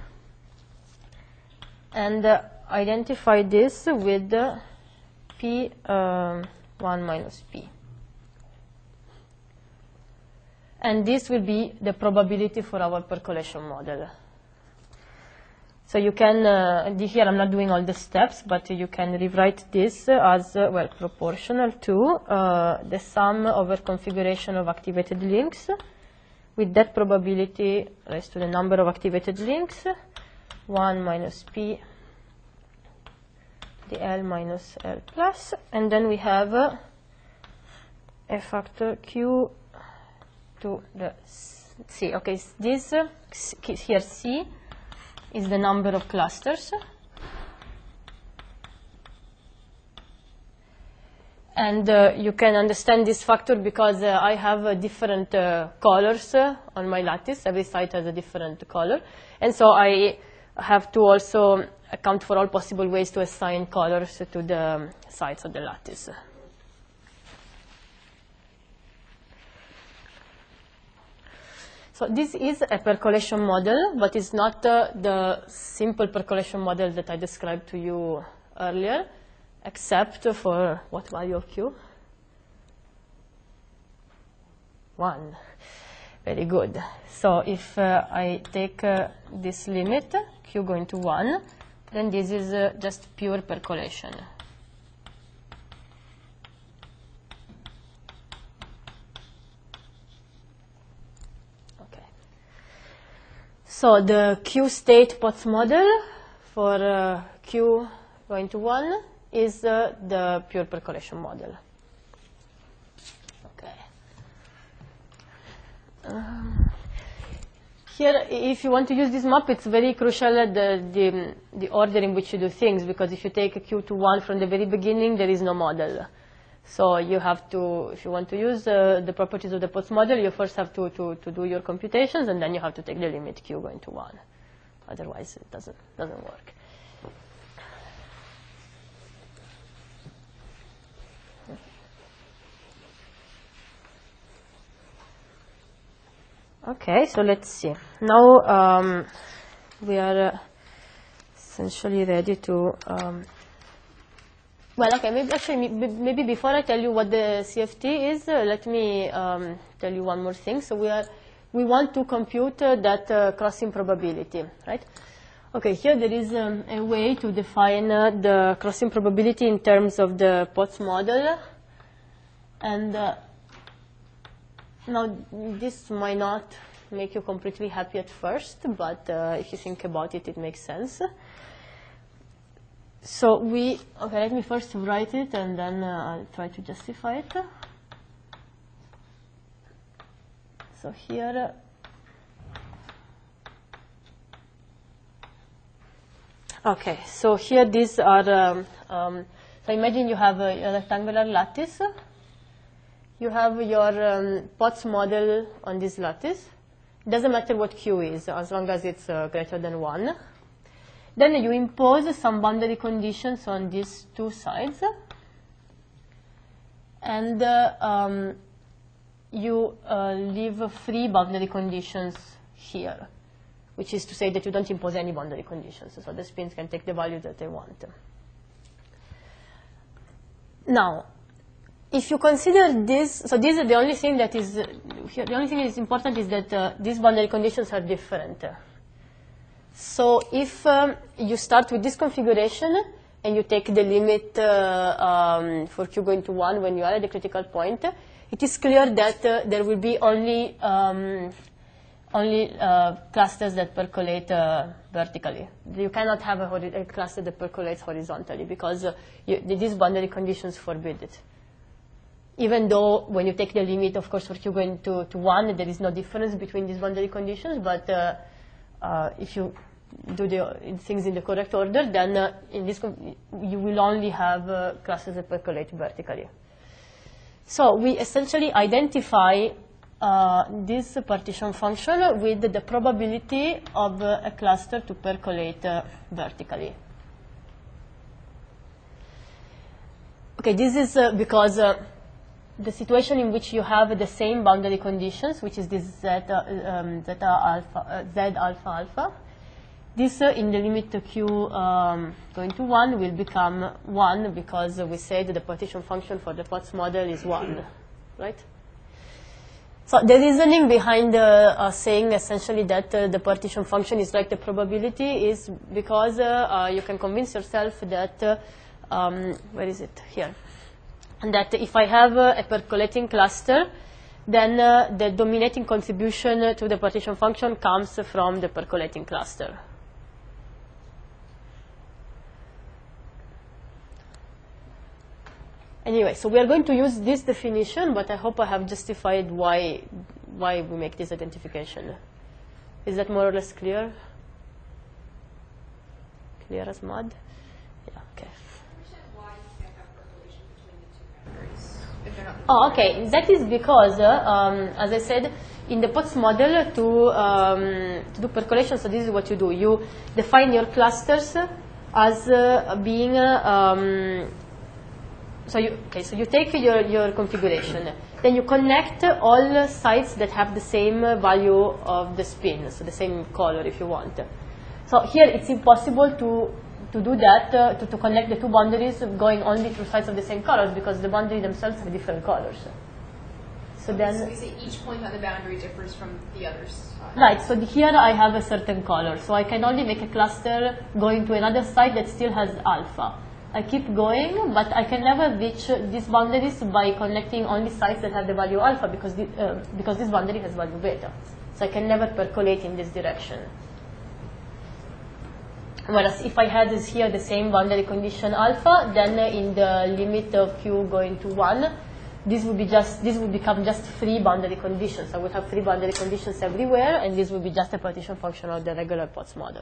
and uh, identify this with uh, p um, one minus p. And this will be the probability for our percolation model. So you can, uh, here I'm not doing all the steps, but you can rewrite this as, uh, well, proportional to uh, the sum over configuration of activated links, with that probability raised to the number of activated links, one minus p, the L minus L plus, and then we have uh, a factor q to the c. Okay, this uh, here c is the number of clusters, and uh, you can understand this factor because uh, I have uh, different uh, colors uh, on my lattice. Every site has a different color, and so I have to also account for all possible ways to assign colors to the sides of the lattice. So this is a percolation model, but it's not uh, the simple percolation model that I described to you earlier, except for what value of q? one. Very good. So if uh, I take uh, this limit, q going to one, then this is uh, just pure percolation. So the Q state Potts model for uh, Q going to one is uh, the pure percolation model. Okay. Um, here, if you want to use this map, it's very crucial uh, the, the, the order in which you do things, because if you take a Q to one from the very beginning, there is no model. So you have to, if you want to use uh, the properties of the Potts model, you first have to, to, to do your computations, and then you have to take the limit q going to one. Otherwise, it doesn't, doesn't work. Okay, so let's see. Now um, we are uh, essentially ready to um, Well, okay, maybe, actually, maybe before I tell you what the C F T is, uh, let me um, tell you one more thing. So we, are, we want to compute uh, that uh, crossing probability, right? Okay, here there is um, a way to define uh, the crossing probability in terms of the Potts model. And uh, now, this might not make you completely happy at first, but uh, if you think about it, it makes sense. So we, okay, let me first write it, and then uh, I'll try to justify it. So here, uh, okay, so here these are, um, um, so imagine you have a, a rectangular lattice. You have your um, Potts model on this lattice. It doesn't matter what Q is, as long as it's uh, greater than one. Then you impose some boundary conditions on these two sides, and uh, um, you uh, leave free boundary conditions here, which is to say that you don't impose any boundary conditions, so the spins can take the value that they want. Now, if you consider this, so this is the only thing that is, here, the only thing that is important is that uh, these boundary conditions are different. So if um, you start with this configuration and you take the limit uh, um, for q going to one when you are at the critical point, it is clear that uh, there will be only um, only uh, clusters that percolate uh, vertically. You cannot have a, a cluster that percolates horizontally because uh, you, these boundary conditions forbid it. even though when you take the limit, of course, for q going to, to one, there is no difference between these boundary conditions. But uh, uh, if you do the things in the correct order, then uh, in this you will only have uh, clusters that percolate vertically. So we essentially identify uh, this partition function with the probability of uh, a cluster to percolate uh, vertically. Okay, this is uh, because uh, the situation in which you have the same boundary conditions, which is this zeta, um, zeta alpha, uh, z alpha alpha, this uh, in the limit to q um, going to one will become one because uh, we said the partition function for the Potts model is one, right? So the reasoning behind uh, uh, saying essentially that uh, the partition function is like the probability is because uh, uh, you can convince yourself that, uh, um, where is it, here, that if I have uh, a percolating cluster, then uh, the dominating contribution to the partition function comes from the percolating cluster. Anyway, so we are going to use this definition, but I hope I have justified why, why we make this identification. Is that more or less clear? Clear as mud? Yeah, okay. Oh, okay. That is because, uh, um, as I said, in the Potts model, to, um, to do percolation, so this is what you do. You define your clusters as uh, being uh, um, So you, okay, so you take your, your configuration, then you connect all sites that have the same value of the spin, so the same color if you want. So here it's impossible to, to do that, uh, to, to connect the two boundaries going only through sites of the same colors because the boundaries themselves have different colors. So then, so we say each point on the boundary differs from the others. Right, so here I have a certain color, so I can only make a cluster going to another site that still has alpha. I keep going, but I can never reach uh, these boundaries by connecting only sites that have the value alpha because, the, uh, because this boundary has value beta. So I can never percolate in this direction. Whereas if I had this here the same boundary condition alpha, then uh, in the limit of q going to one, this would be just this would become just free boundary conditions. I would have free boundary conditions everywhere, and this would be just a partition function of the regular Potts model.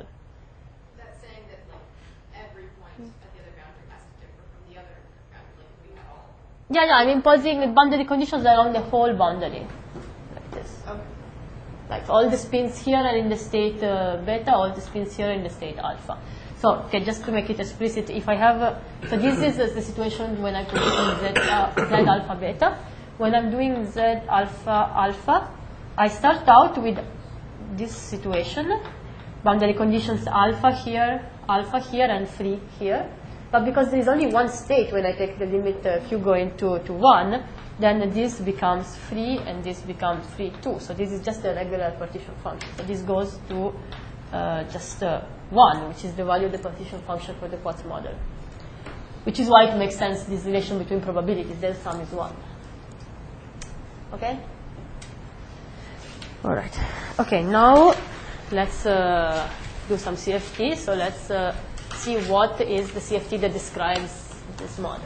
Yeah, yeah, I'm imposing boundary conditions along the whole boundary, like this. Okay. Like all the spins here are in the state uh, beta, all the spins here are in the state alpha. So, okay, just to make it explicit, if I have, uh, so this is uh, the situation when I'm producing Z, uh, Z alpha beta. When I'm doing Z alpha alpha, I start out with this situation, boundary conditions alpha here, alpha here, and free here. But because there is only one state when I take the limit uh, q going to, to one, then this becomes free and this becomes free too. So this is just a regular partition function. So this goes to uh, just uh, one, which is the value of the partition function for the Potts model. Which is why it makes sense, this relation between probabilities, their sum is one. Okay? All right. Okay, now let's uh, do some C F T. So let's uh, see what is the C F T that describes this model.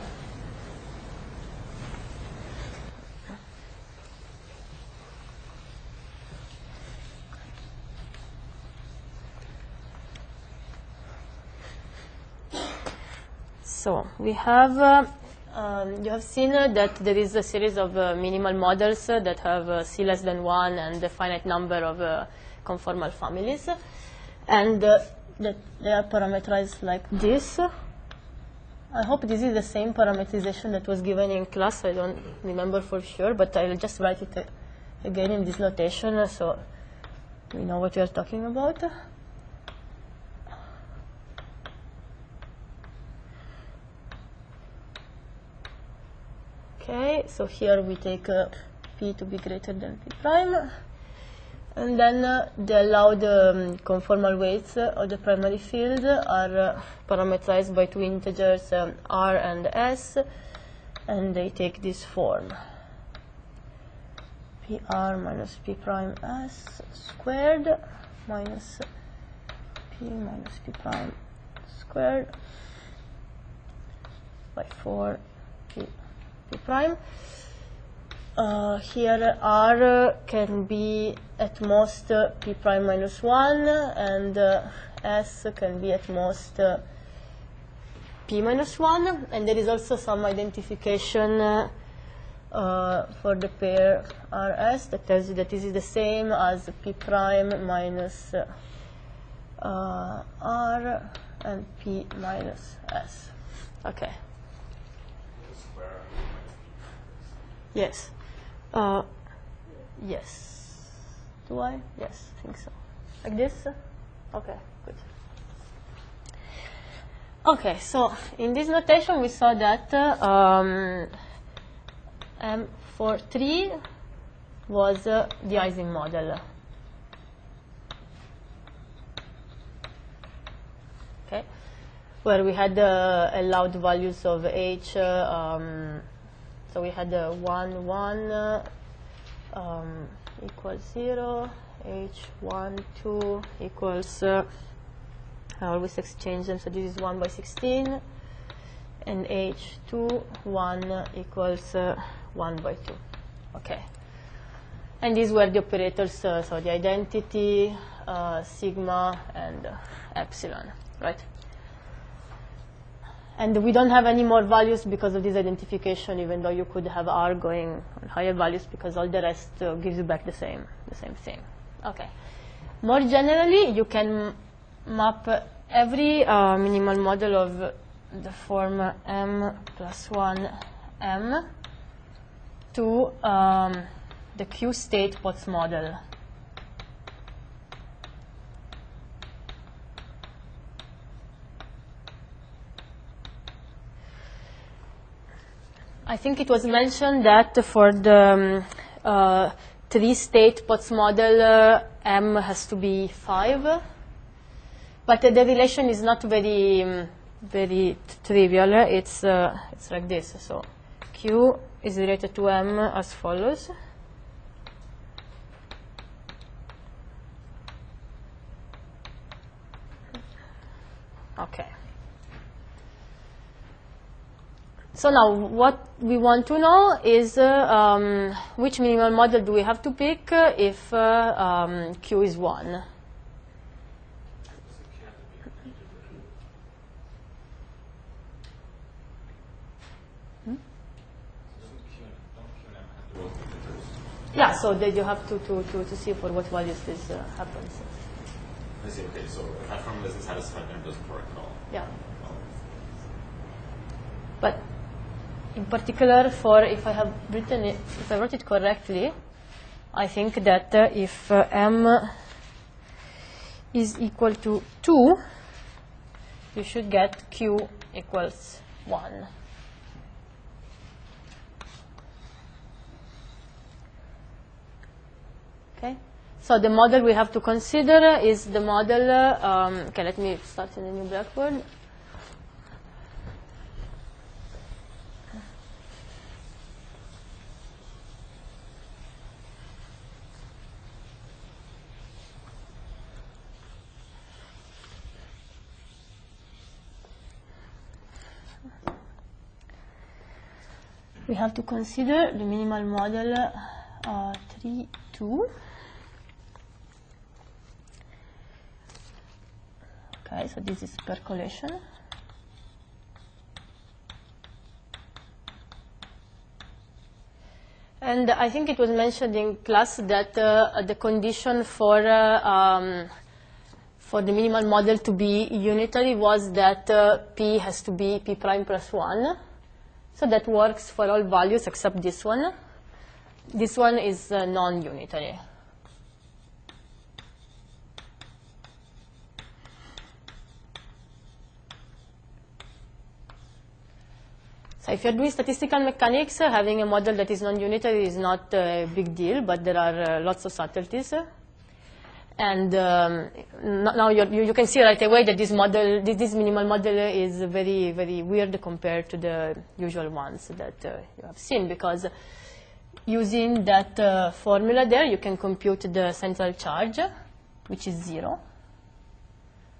So we have, uh, um, you have seen uh, that there is a series of uh, minimal models uh, that have uh, c less than one and a finite number of uh, conformal families. And uh, that they are parameterized like this. I hope this is the same parameterization that was given in class. I don't remember for sure, but I'll just write it again in this notation so we know what we are talking about. Okay, so here we take uh, p to be greater than p prime. And then uh, the allowed um, conformal weights uh, of the primary field are uh, parameterized by two integers um, r and s, and they take this form: pr minus p prime s squared minus p minus p prime squared by four p, p prime. uh, here R uh, can be at most uh, p prime minus one, and uh, S can be at most uh, p minus one, and there is also some identification uh, uh, for the pair R S that tells you that this is the same as p prime minus uh, uh, R and p minus S. Okay. Yes. Uh, yes. Do I? Yes, I think so. Like this? Okay, good. Okay, so in this notation we saw that uh, um, M four three was uh, the Ising model. Okay, where we had uh, allowed values of H. Uh, um, so we had uh, one one uh, um, equals zero, H one two equals. Uh, I always exchange them, so this is one by sixteen, and H two, one uh, equals uh, one by two. Okay. And these were the operators, uh, so the identity, uh, sigma, and uh, epsilon, right? And we don't have any more values because of this identification, even though you could have R going on higher values, because all the rest uh, gives you back the same, the same thing. Okay. More generally, you can map uh, every uh, minimal model of the form uh, M plus one M to um, the Q state Potts model. I think it was mentioned that for the um, uh, three-state Potts model, uh, M has to be five. But uh, the relation is not very, um, very trivial. It's, uh, it's like this. So Q is related to M as follows. Okay. So now what we want to know is uh, um, which minimal model do we have to pick uh, if uh, um, Q is one. Yeah, so that you have to, to, to, to see for what values this uh, happens. I see, okay, so if that formula isn't satisfied, then it doesn't work at all. Yeah. But in particular, for if I have written it, if I wrote it correctly, I think that uh, if uh, M is equal to two, you should get Q equals one. Okay, so the model we have to consider is the model, uh, um, okay, let me start in a new Blackboard. We have to consider the minimal model uh, three, two. Okay, so this is percolation. And I think it was mentioned in class that uh, the condition for uh, um, for the minimal model to be unitary was that uh, P has to be P prime plus one. So that works for all values except this one. This one is uh, non-unitary. So if you're doing statistical mechanics, uh, having a model that is non-unitary is not a big deal, but there are uh, lots of subtleties. And um, now you're, you, you can see right away that this model, this, this minimal model is very, very weird compared to the usual ones that uh, you have seen, because using that uh, formula there, you can compute the central charge, which is zero.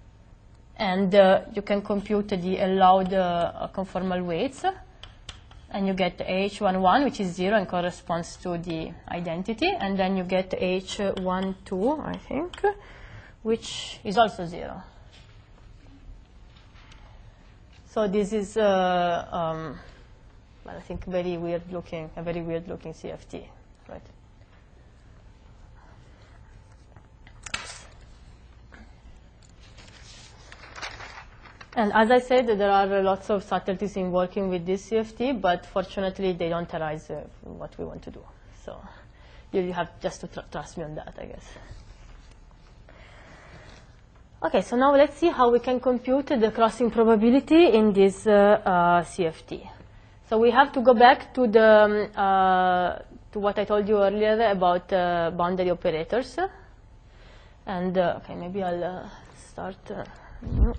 And uh, you can compute the allowed uh, conformal weights. and you get H one one, which is zero and corresponds to the identity, and then you get H one two, I think, which is also zero. So this is, uh, um, well, I think, very weird looking, a very weird looking C F T, right? And as I said, there are lots of subtleties in working with this C F T, but fortunately they don't arise uh, what we want to do. So you have just to tr trust me on that, I guess. Okay, so now let's see how we can compute the crossing probability in this uh, uh, C F T. So we have to go back to the um, uh, to what I told you earlier about uh, boundary operators. And uh, okay, maybe I'll uh, start. Uh, new.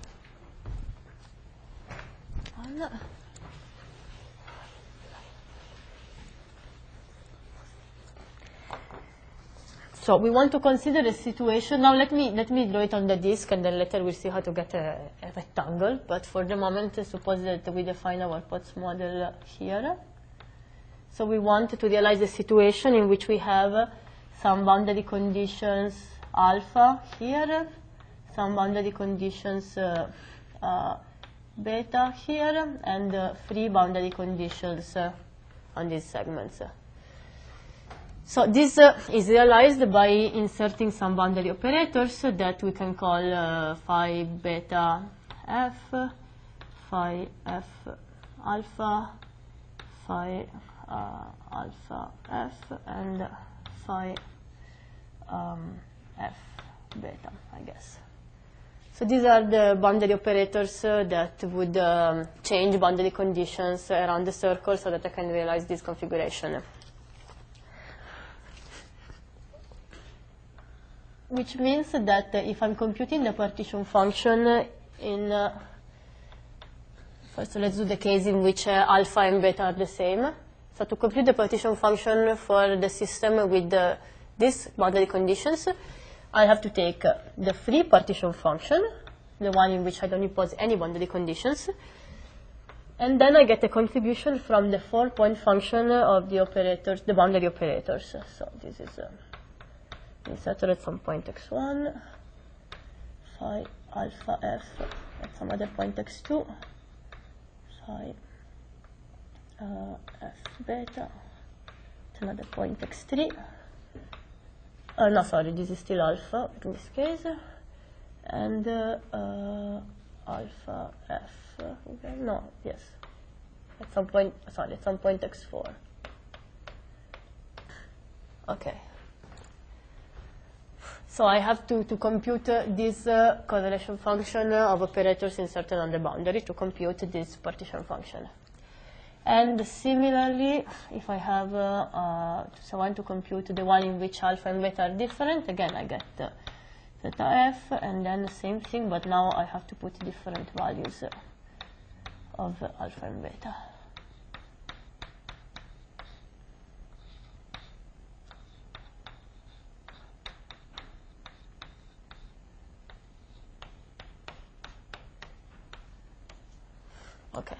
So we want to consider a situation. Now let me let me draw it on the disk, and then later we'll see how to get a, a rectangle. But for the moment, uh, suppose that we define our Potts model here. So we want to realize a situation in which we have uh, some boundary conditions alpha here, some boundary conditions uh, uh, beta here, and uh, free boundary conditions uh, on these segments. So this uh, is realized by inserting some boundary operators that we can call uh, phi beta f, phi f alpha, phi uh, alpha f, and phi um, f beta, I guess. So these are the boundary operators uh, that would um, change boundary conditions around the circle so that I can realize this configuration. Which means that uh, if I'm computing the partition function in, uh, first let's do the case in which uh, alpha and beta are the same. So to compute the partition function for the system with uh, these boundary conditions, I have to take uh, the free partition function, the one in which I don't impose any boundary conditions, and then I get a contribution from the four-point function of the operators, the boundary operators. So this is uh, insert at some point x one, phi alpha f at some other point x two, phi uh, f beta at another point x three. Uh, no, sorry, this is still alpha in this case, and uh, uh, alpha f. Uh, no, yes, at some point. Sorry, at some point x four. Okay. So I have to, to compute uh, this uh, correlation function of operators inserted on the boundary to compute this partition function. And similarly, if I have, uh, uh, so I want to compute the one in which alpha and beta are different, again I get uh, theta f, and then the same thing, but now I have to put different values uh, of uh, alpha and beta. Okay.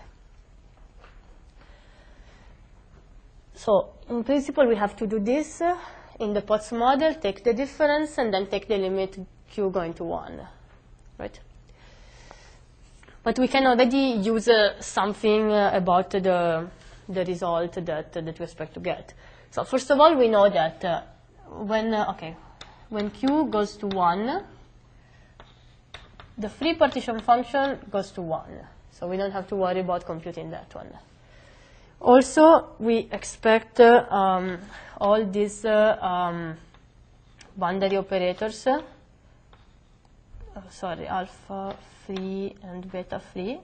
So in principle, we have to do this uh, in the Potts model, take the difference, and then take the limit q going to one, right? But we can already use uh, something uh, about the, the result that, that we expect to get. So first of all, we know that uh, when, uh, okay, when q goes to one, the free partition function goes to one. So we don't have to worry about computing that one. Also, we expect uh, um, all these uh, um, boundary operators, uh, oh, sorry, alpha free and beta free,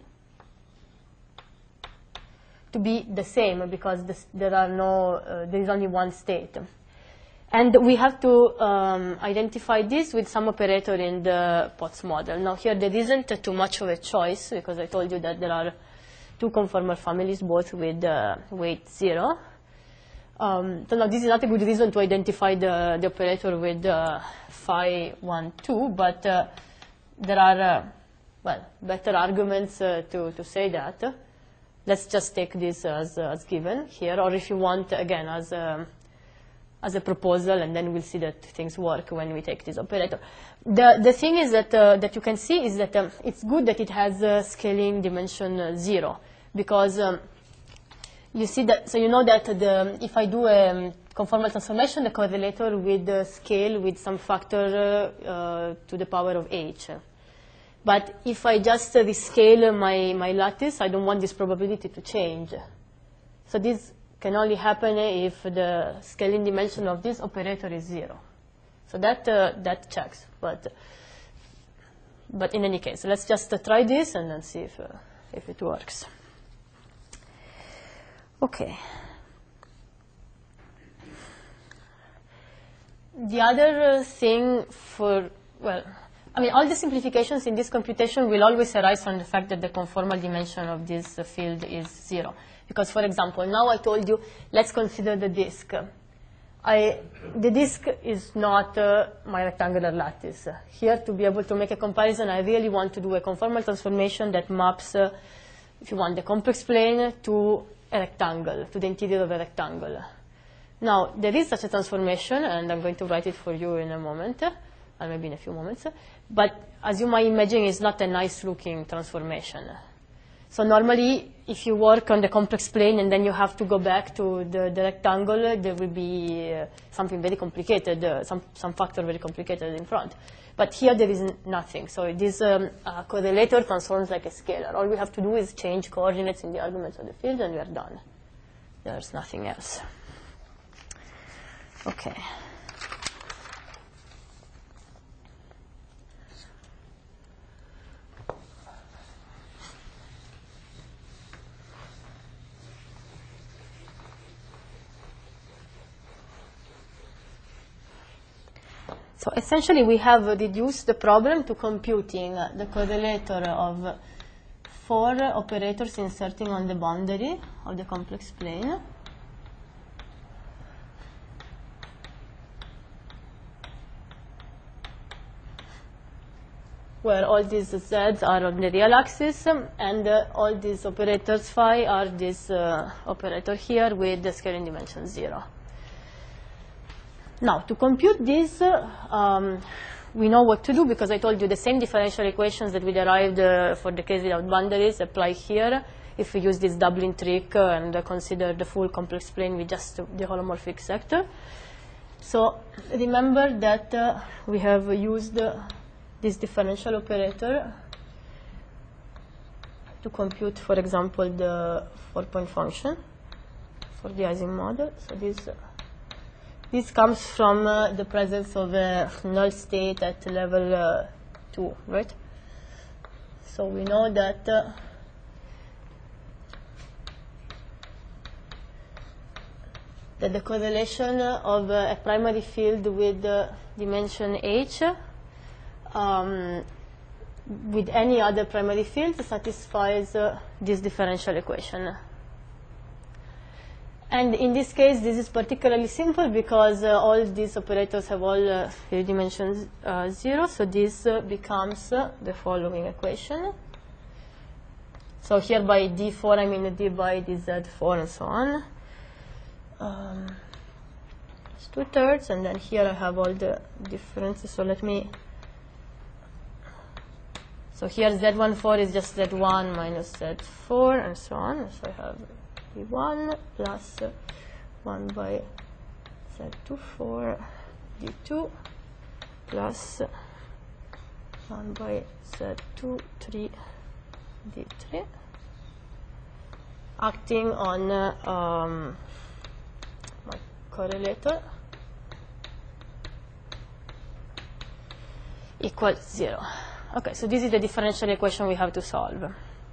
to be the same because this, there are no, uh, there is only one state. And we have to um, identify this with some operator in the Potts model. Now here there isn't uh, too much of a choice because I told you that there are two conformal families, both with uh, weight zero. Um, so now this is not a good reason to identify the, the operator with uh, phi one, two, but uh, there are, uh, well, better arguments uh, to, to say that. let's just take this as, uh, as given here, or if you want, again, as a, as a proposal, and then we'll see that things work when we take this operator. The, the thing is that, uh, that you can see is that um, it's good that it has uh, scaling dimension uh, zero, because um, you see that, so you know that the, if I do a um, conformal transformation, the correlator with uh, scale with some factor uh, uh, to the power of h. But if I just uh, rescale my, my lattice, I don't want this probability to change. So this can only happen if the scaling dimension of this operator is zero. So that, uh, that checks. But, but in any case, let's just uh, try this and then see if, uh, if it works. OK. The other uh, thing for, well, I mean, all the simplifications in this computation will always arise from the fact that the conformal dimension of this uh, field is zero. Because, for example, now I told you, let's consider the disk. I, the disk is not uh, my rectangular lattice. Here, to be able to make a comparison, I really want to do a conformal transformation that maps, uh, if you want, the complex plane to a rectangle, to the interior of a rectangle. Now, there is such a transformation, and I'm going to write it for you in a moment, or maybe in a few moments. But as you might imagine, it's not a nice-looking transformation. So normally, if you work on the complex plane and then you have to go back to the, the rectangle, there will be uh, something very complicated, uh, some, some factor very complicated in front. But here there is nothing. So this um, uh, correlator transforms like a scalar. All we have to do is change coordinates in the arguments of the field, and we are done. There's nothing else. OK. So essentially, we have reduced the problem to computing uh, the correlator of four operators inserting on the boundary of the complex plane. Where all these z's are on the real axis, and uh, all these operators phi are this uh, operator here with the scaling dimension zero. Now, to compute this, uh, um, we know what to do, because I told you the same differential equations that we derived uh, for the case without boundaries apply here if we use this doubling trick uh, and uh, consider the full complex plane with just the holomorphic sector. So remember that uh, we have used uh, this differential operator to compute, for example, the four-point function for the Ising model. So this, uh, this comes from uh, the presence of a null state at level uh, two, right? So we know that uh, that the correlation of uh, a primary field with uh, dimension h Um, with any other primary field satisfies uh, this differential equation. And in this case, this is particularly simple because uh, all these operators have all uh, three dimensions uh, zero. So this uh, becomes uh, the following equation. So here by d four, I mean d by dz four and so on. Um, it's two thirds, and then here I have all the differences. So let me. So here z one four is just z one minus z four and so on. So I have d one plus one by z two four d two plus one by z two three d three, acting on uh, um, my correlator equals zero. Okay, so this is the differential equation we have to solve.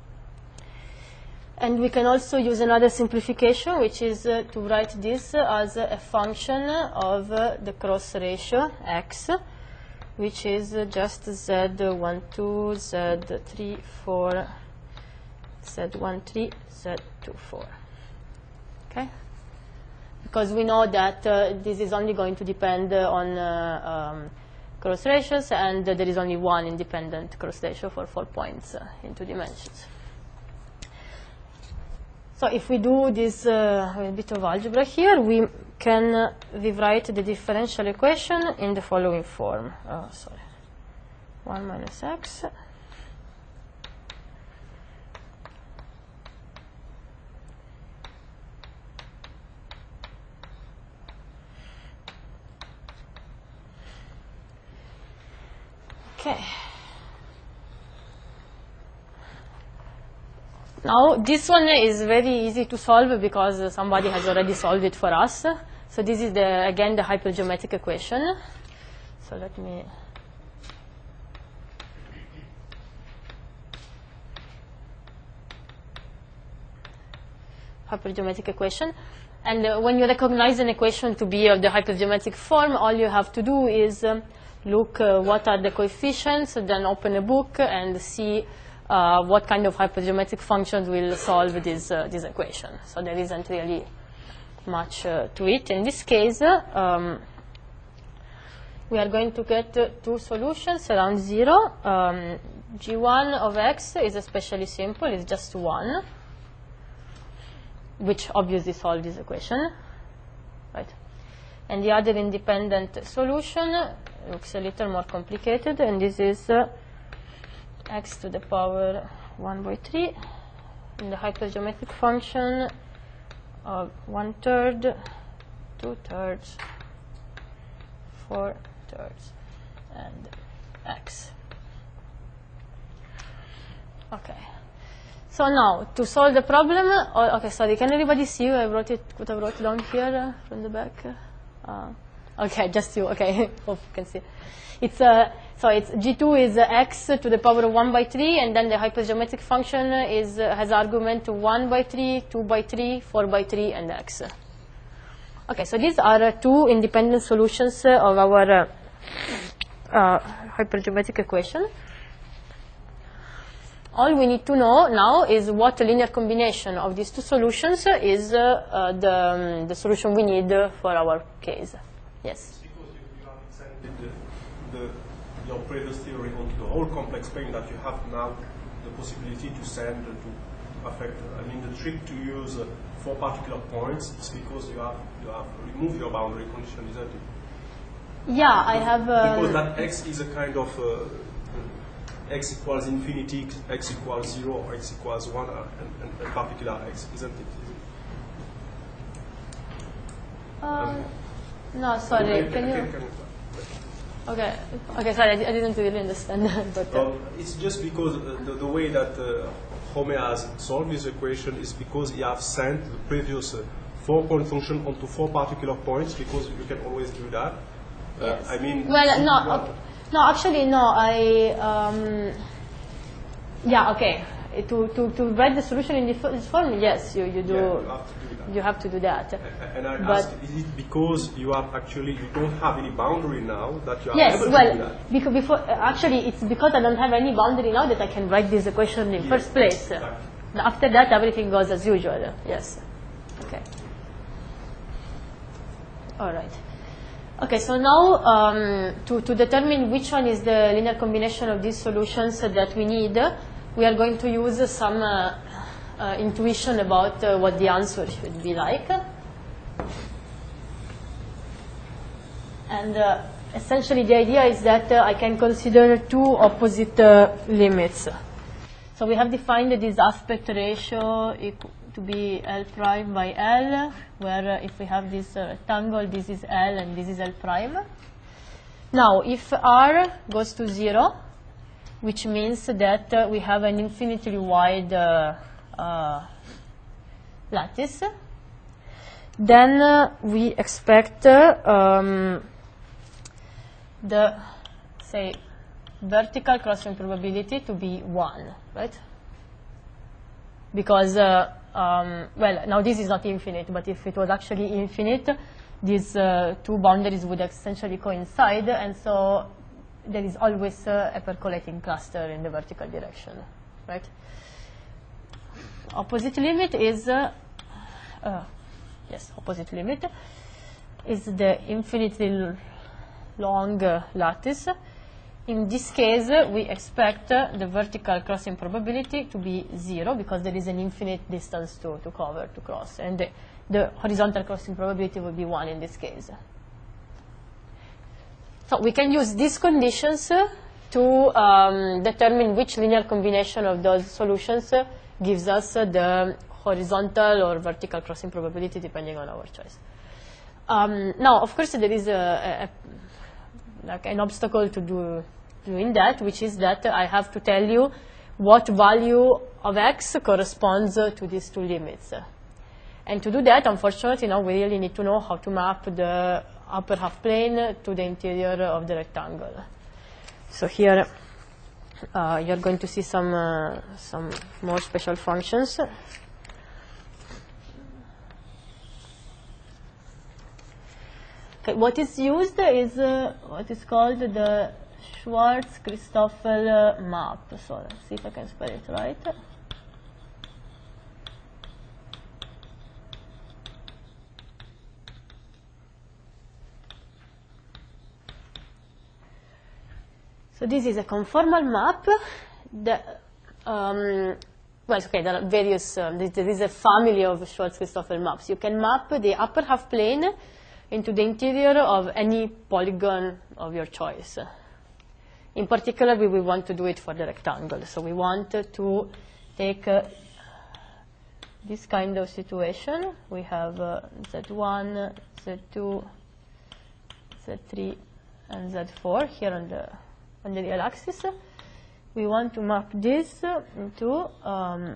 And we can also use another simplification, which is uh, to write this as a function of uh, the cross ratio x, which is uh, just z one two, z three four, z one three, z two four. Okay? Because we know that uh, this is only going to depend uh, on uh, um, cross ratios, and uh, there is only one independent cross ratio for four points uh, in two dimensions. So if we do this uh, a bit of algebra here, we can uh, rewrite the differential equation in the following form. Oh, sorry. one minus x okay. Now this one is very easy to solve because uh, somebody has already solved it for us. So this is the again the hypergeometric equation. So let me hypergeometric equation. And uh, when you recognize an equation to be of the hypergeometric form, all you have to do is um, look uh, what are the coefficients, then open a book and see uh, what kind of hypergeometric functions will solve this, uh, this equation. So there isn't really much uh, to it. In this case, uh, um, we are going to get uh, two solutions around zero. Um, G one of x is especially simple, it's just one, which obviously solves this equation, right? And the other independent solution looks a little more complicated, and this is uh, x to the power one by three in the hypergeometric function of one third, two thirds, four thirds, and x. Okay. So now, to solve the problem, oh, okay, sorry, can everybody see you? I wrote it, what I wrote down here uh, from the back. Uh, okay, just you, okay, hope you can see. It's, uh, so it's G two is uh, x to the power of one by three, and then the hypergeometric function is, uh, has argument one by three, two by three, four by three, and x. Okay, so these are uh, two independent solutions uh, of our uh, uh, hypergeometric equation. All we need to know now is what linear combination of these two solutions is uh, uh, the, um, the solution we need uh, for our case. Yes? Because you, you have extended the, the, your previous theory onto the whole complex plane, that you have now the possibility to send uh, to affect. I mean, the trick to use uh, four particular points is because you have, you have removed your boundary condition, isn't it? Yeah, I have... Um, because that x is a kind of... Uh, x equals infinity, x equals zero, or x equals one, uh, and, and a particular x, isn't it? um, no, sorry, Okay, can okay, you... can Okay, okay, sorry, I, I didn't really understand. But, uh, um, it's just because uh, the, the way that uh, Home has solved this equation is because he has sent the previous uh, four-point function onto four particular points, because you can always do that. Uh, yes. I mean... Well, no, well, okay. No, actually, no, I, um, yeah, okay. To, to, to write the solution in this form, yes, you, you do, yeah, you have to do that. You have to do that. And, and I but asked, is it because you have actually, you don't have any boundary now that you are yes, able well, to do that? because before, uh, actually, it's because I don't have any boundary now that I can write this equation in yes, first place. Exactly. After that, everything goes as usual, yes. Okay. All right. Okay, so now um, to, to determine which one is the linear combination of these solutions that we need, we are going to use uh, some uh, uh, intuition about uh, what the answer should be like. And uh, essentially the idea is that uh, I can consider two opposite uh, limits. So we have defined this aspect ratio equal to be L prime by L, where uh, if we have this uh, rectangle, this is L and this is L prime. Now, if R goes to zero, which means that uh, we have an infinitely wide uh, uh, lattice, then uh, we expect uh, um, the, say, vertical crossing probability to be one, right? Because uh, Um, well, now this is not infinite, but if it was actually infinite, these uh, two boundaries would essentially coincide, and so there is always uh, a percolating cluster in the vertical direction, right? Opposite limit is, uh, uh, yes, opposite limit is the infinitely long uh, lattice, in this case, uh, we expect uh, the vertical crossing probability to be zero because there is an infinite distance to, to cover, to cross. And the, the horizontal crossing probability will be one in this case. So we can use these conditions uh, to um, determine which linear combination of those solutions uh, gives us uh, the horizontal or vertical crossing probability depending on our choice. Um, now, of course, there is a, a, a, like an obstacle to do, doing that, which is that I have to tell you what value of x corresponds uh, to these two limits. And to do that, unfortunately, now we really need to know how to map the upper half plane to the interior of the rectangle. So here uh, you're going to see some, uh, some more special functions. Okay, what is used is uh, what is called the Schwarz-Christoffel uh, map. So let's see if I can spell it right. So this is a conformal map. That, um, well, okay, there are various, um, there is a family of Schwarz-Christoffel maps. You can map the upper half plane into the interior of any polygon of your choice. In particular, we will want to do it for the rectangle. So we want uh, to take uh, this kind of situation. We have uh, Z one, Z two, Z three, and Z four here on the, on the real axis. We want to map this into um,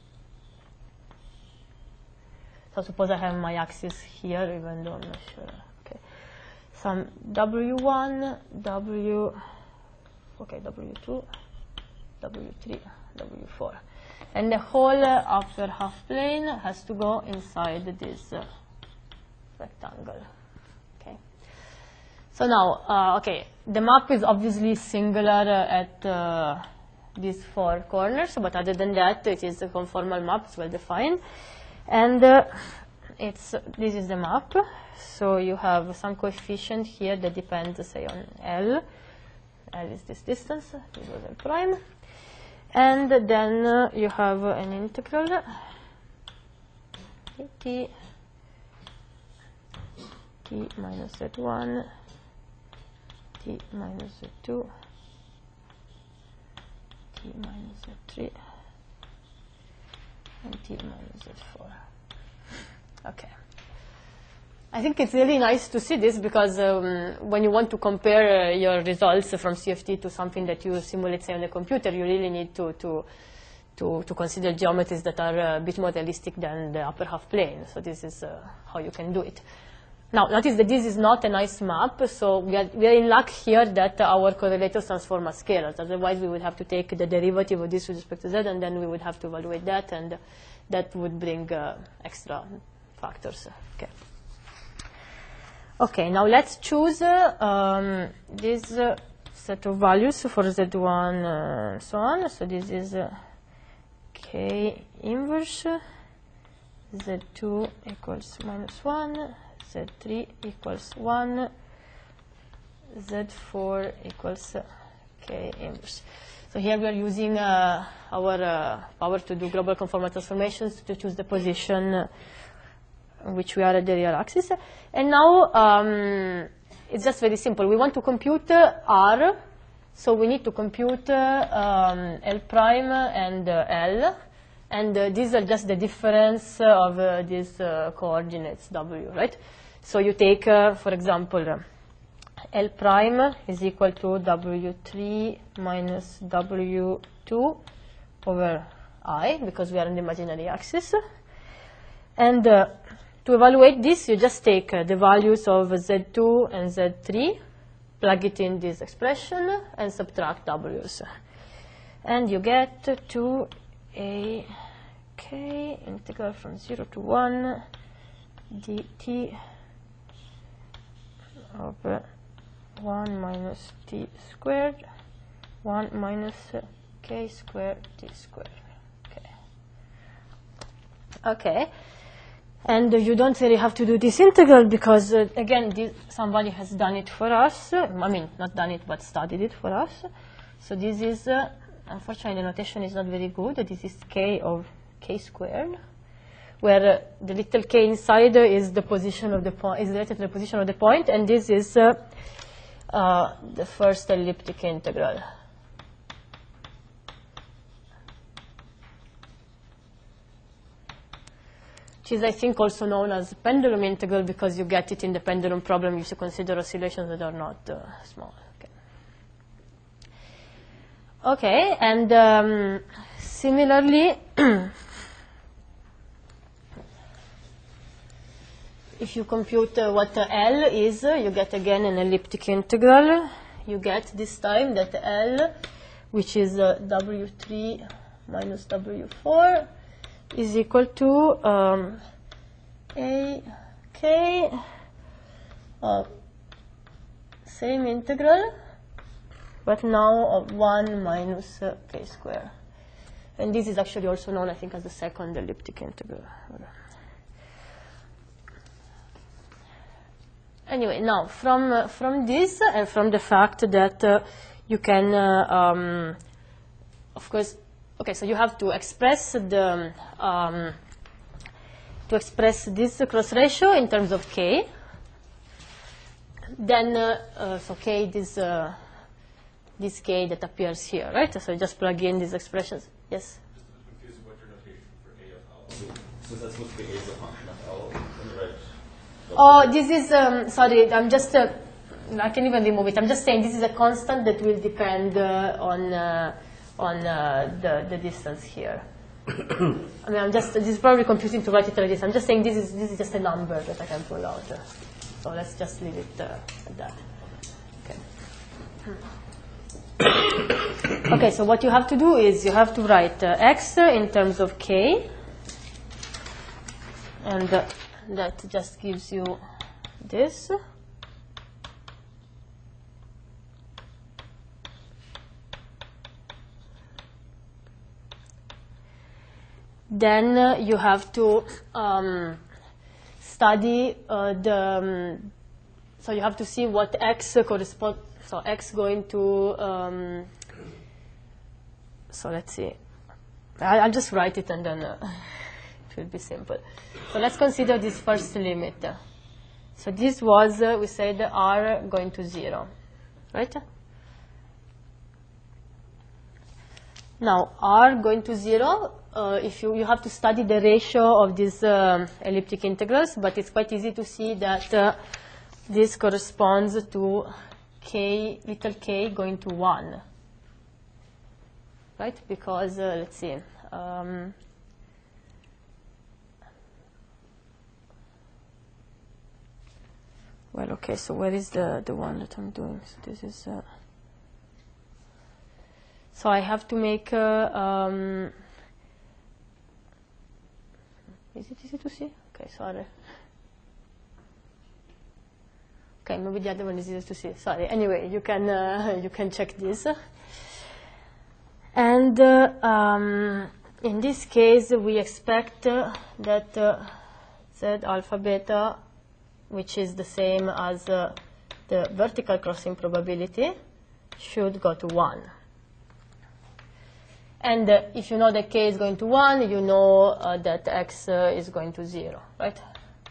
so suppose I have my axis here, even though I'm not sure. Okay, some W one, W, okay, W two, W three, W four, and the whole uh, upper half plane has to go inside this uh, rectangle. Okay. So now, uh, okay, the map is obviously singular uh, at uh, these four corners, but other than that, it is a conformal map. It's well defined. And uh, it's, this is the map. So you have some coefficient here that depends, say, on L. L is this distance. This was L prime. And then uh, you have uh, an integral t, t minus Z one, t minus Z two, t minus Z three, and t minus Z four. Okay. I think it's really nice to see this because um, when you want to compare uh, your results from C F T to something that you simulate, say, on a computer, you really need to, to, to, to consider geometries that are a bit more realistic than the upper half plane. So this is uh, how you can do it. Now, notice that this is not a nice map, so we are, we are in luck here that our correlators transform as scalars. Otherwise, we would have to take the derivative of this with respect to z, and then we would have to evaluate that, and that would bring uh, extra factors. Okay. Okay, now let's choose uh, um, this uh, set of values for Z one uh, and so on. So this is uh, K inverse, Z two equals minus one, Z three equals one, Z four equals uh, K inverse. So here we are using uh, our uh, power to do global conformal transformations to choose the position uh, which we are at the real axis. And now um, it's just very simple. We want to compute uh, R, so we need to compute uh, um, L prime and uh, L, and uh, these are just the difference uh, of uh, these uh, coordinates W, right? So you take, uh, for example, uh, L prime is equal to W three minus W two over I, because we are on the imaginary axis. And uh, to evaluate this, you just take uh, the values of Z two and Z three, plug it in this expression, and subtract W's. And you get two A K integral from zero to one dt over one minus t squared, one minus k squared t squared. Okay. Okay. And uh, you don't really have to do this integral because, uh, again, this, somebody has done it for us. Uh, I mean, not done it, but studied it for us. So this is, uh, unfortunately, the notation is not very good. This is k of k squared, where uh, the little k inside uh, is the position of the point, is related to the position of the point, and this is uh, uh, the first elliptic integral. Which is, I think, also known as pendulum integral because you get it in the pendulum problem if you consider oscillations that are not uh, small. Okay, okay and um, similarly, if you compute uh, what uh, L is, uh, you get again an elliptic integral. You get this time that L, which is uh, W three minus W four, is equal to um, a k, uh, same integral, but now of one minus uh, k squared. And this is actually also known, I think, as the second elliptic integral. Anyway, now from uh, from this and from the fact that uh, you can, uh, um, of course. Okay, so you have to express the um, to express this cross ratio in terms of k. Then, uh, uh, so k this uh, this k that appears here, right? So you just plug in these expressions. Yes. Just a bit confused about your notation for a of L. So, so that's supposed to be a as a function of L on the right. Oh, this is um, sorry. I'm just. Uh, I can even remove it. I'm just saying this is a constant that will depend uh, on. Uh, on uh, the, the distance here. I mean, I'm just, this is probably confusing to write it like this. I'm just saying this is, this is just a number that I can pull out. So let's just leave it uh, at that. Okay. Okay, so what you have to do is you have to write uh, x in terms of k. And uh, that just gives you this. Then uh, you have to um, study uh, the, um, so you have to see what x corresponds, so x going to, um, so let's see, I, I'll just write it and then uh, it will be simple. So let's consider this first limit. So this was, uh, we said r going to zero, right? Now, r going to zero, uh, if you, you have to study the ratio of these um, elliptic integrals, but it's quite easy to see that uh, this corresponds to k, little k going to one, right? Because, uh, let's see, um, well, okay, so where is the, the one that I'm doing? So this is... Uh, So I have to make, uh, um, is it easy to see? Okay, sorry. Okay, maybe the other one is easier to see. Sorry. Anyway, you can, uh, you can check this. And uh, um, in this case, we expect uh, that uh, Z alpha beta, which is the same as uh, the vertical crossing probability, should go to one. And uh, if you know that k is going to one, you know uh, that x uh, is going to zero, right?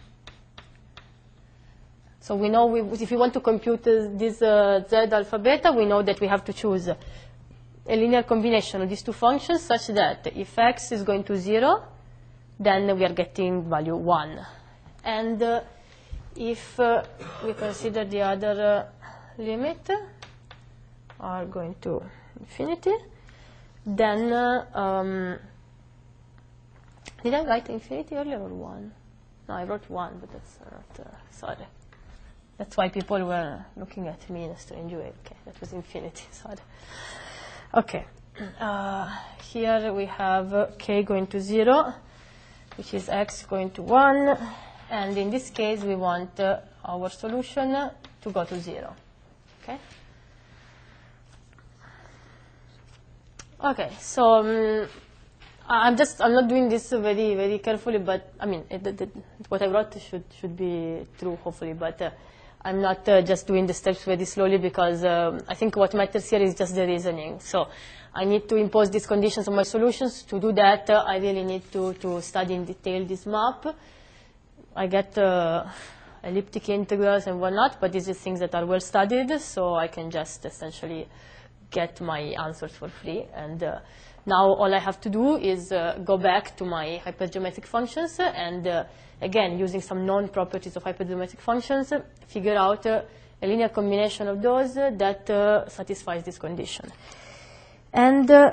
So we know we, if we want to compute uh, this uh, z alpha beta, we know that we have to choose a linear combination of these two functions such that if x is going to zero, then we are getting value one. And uh, if uh, we consider the other uh, limit, r going to infinity, then, uh, um, did I write infinity earlier or one? No, I wrote one, but that's not, uh, sorry. That's why people were looking at me in a strange way. Okay, that was infinity, sorry. Okay, uh, here we have uh, k going to zero, which is x going to one, and in this case we want uh, our solution to go to zero, okay? Okay, so um, I'm just, I'm not doing this very, very carefully, but I mean, it, it, it, what I wrote should, should be true, hopefully, but uh, I'm not uh, just doing the steps very slowly because um, I think what matters here is just the reasoning. So I need to impose these conditions on my solutions. To do that, uh, I really need to, to study in detail this map. I get uh, elliptic integrals and whatnot, but these are things that are well studied, so I can just essentially get my answers for free. And uh, now all I have to do is uh, go back to my hypergeometric functions and, uh, again, using some known properties of hypergeometric functions, figure out uh, a linear combination of those uh, that uh, satisfies this condition. And uh,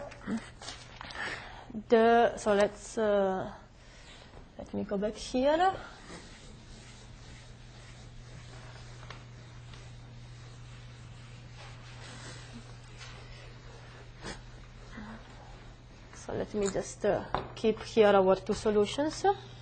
the, so let's, uh, let me go back here. So let me just uh, keep here our two solutions.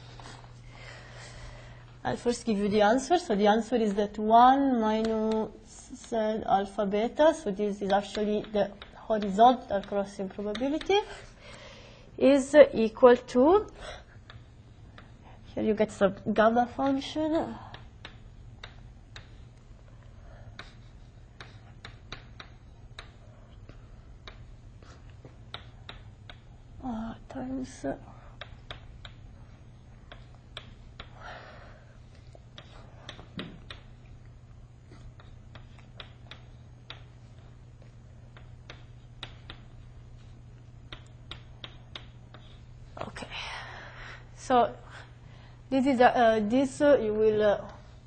I'll first give you the answer. So the answer is that one minus z alpha beta, so this is actually the horizontal crossing probability, is uh, equal to, here you get some gamma function, Uh, times uh, okay. So this is uh, uh, this uh, you will uh,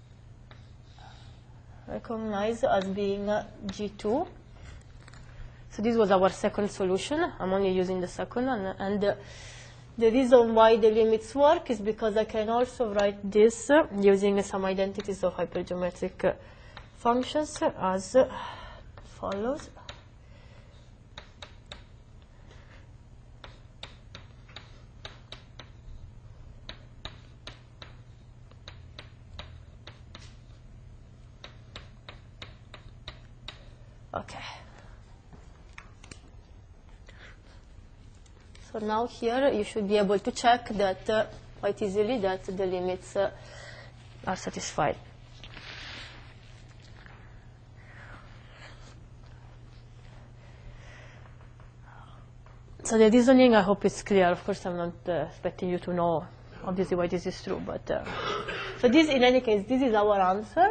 recognize as being uh, G two. So this was our second solution. I'm only using the second one. And uh, the reason why the limits work is because I can also write this uh, using some identities of hypergeometric uh, functions as uh, follows. Okay. So now here you should be able to check that uh, quite easily that the limits uh, are satisfied. So the reasoning, I hope it's clear. Of course, I'm not uh, expecting you to know obviously why this is true, but uh, so this, in any case, this is our answer.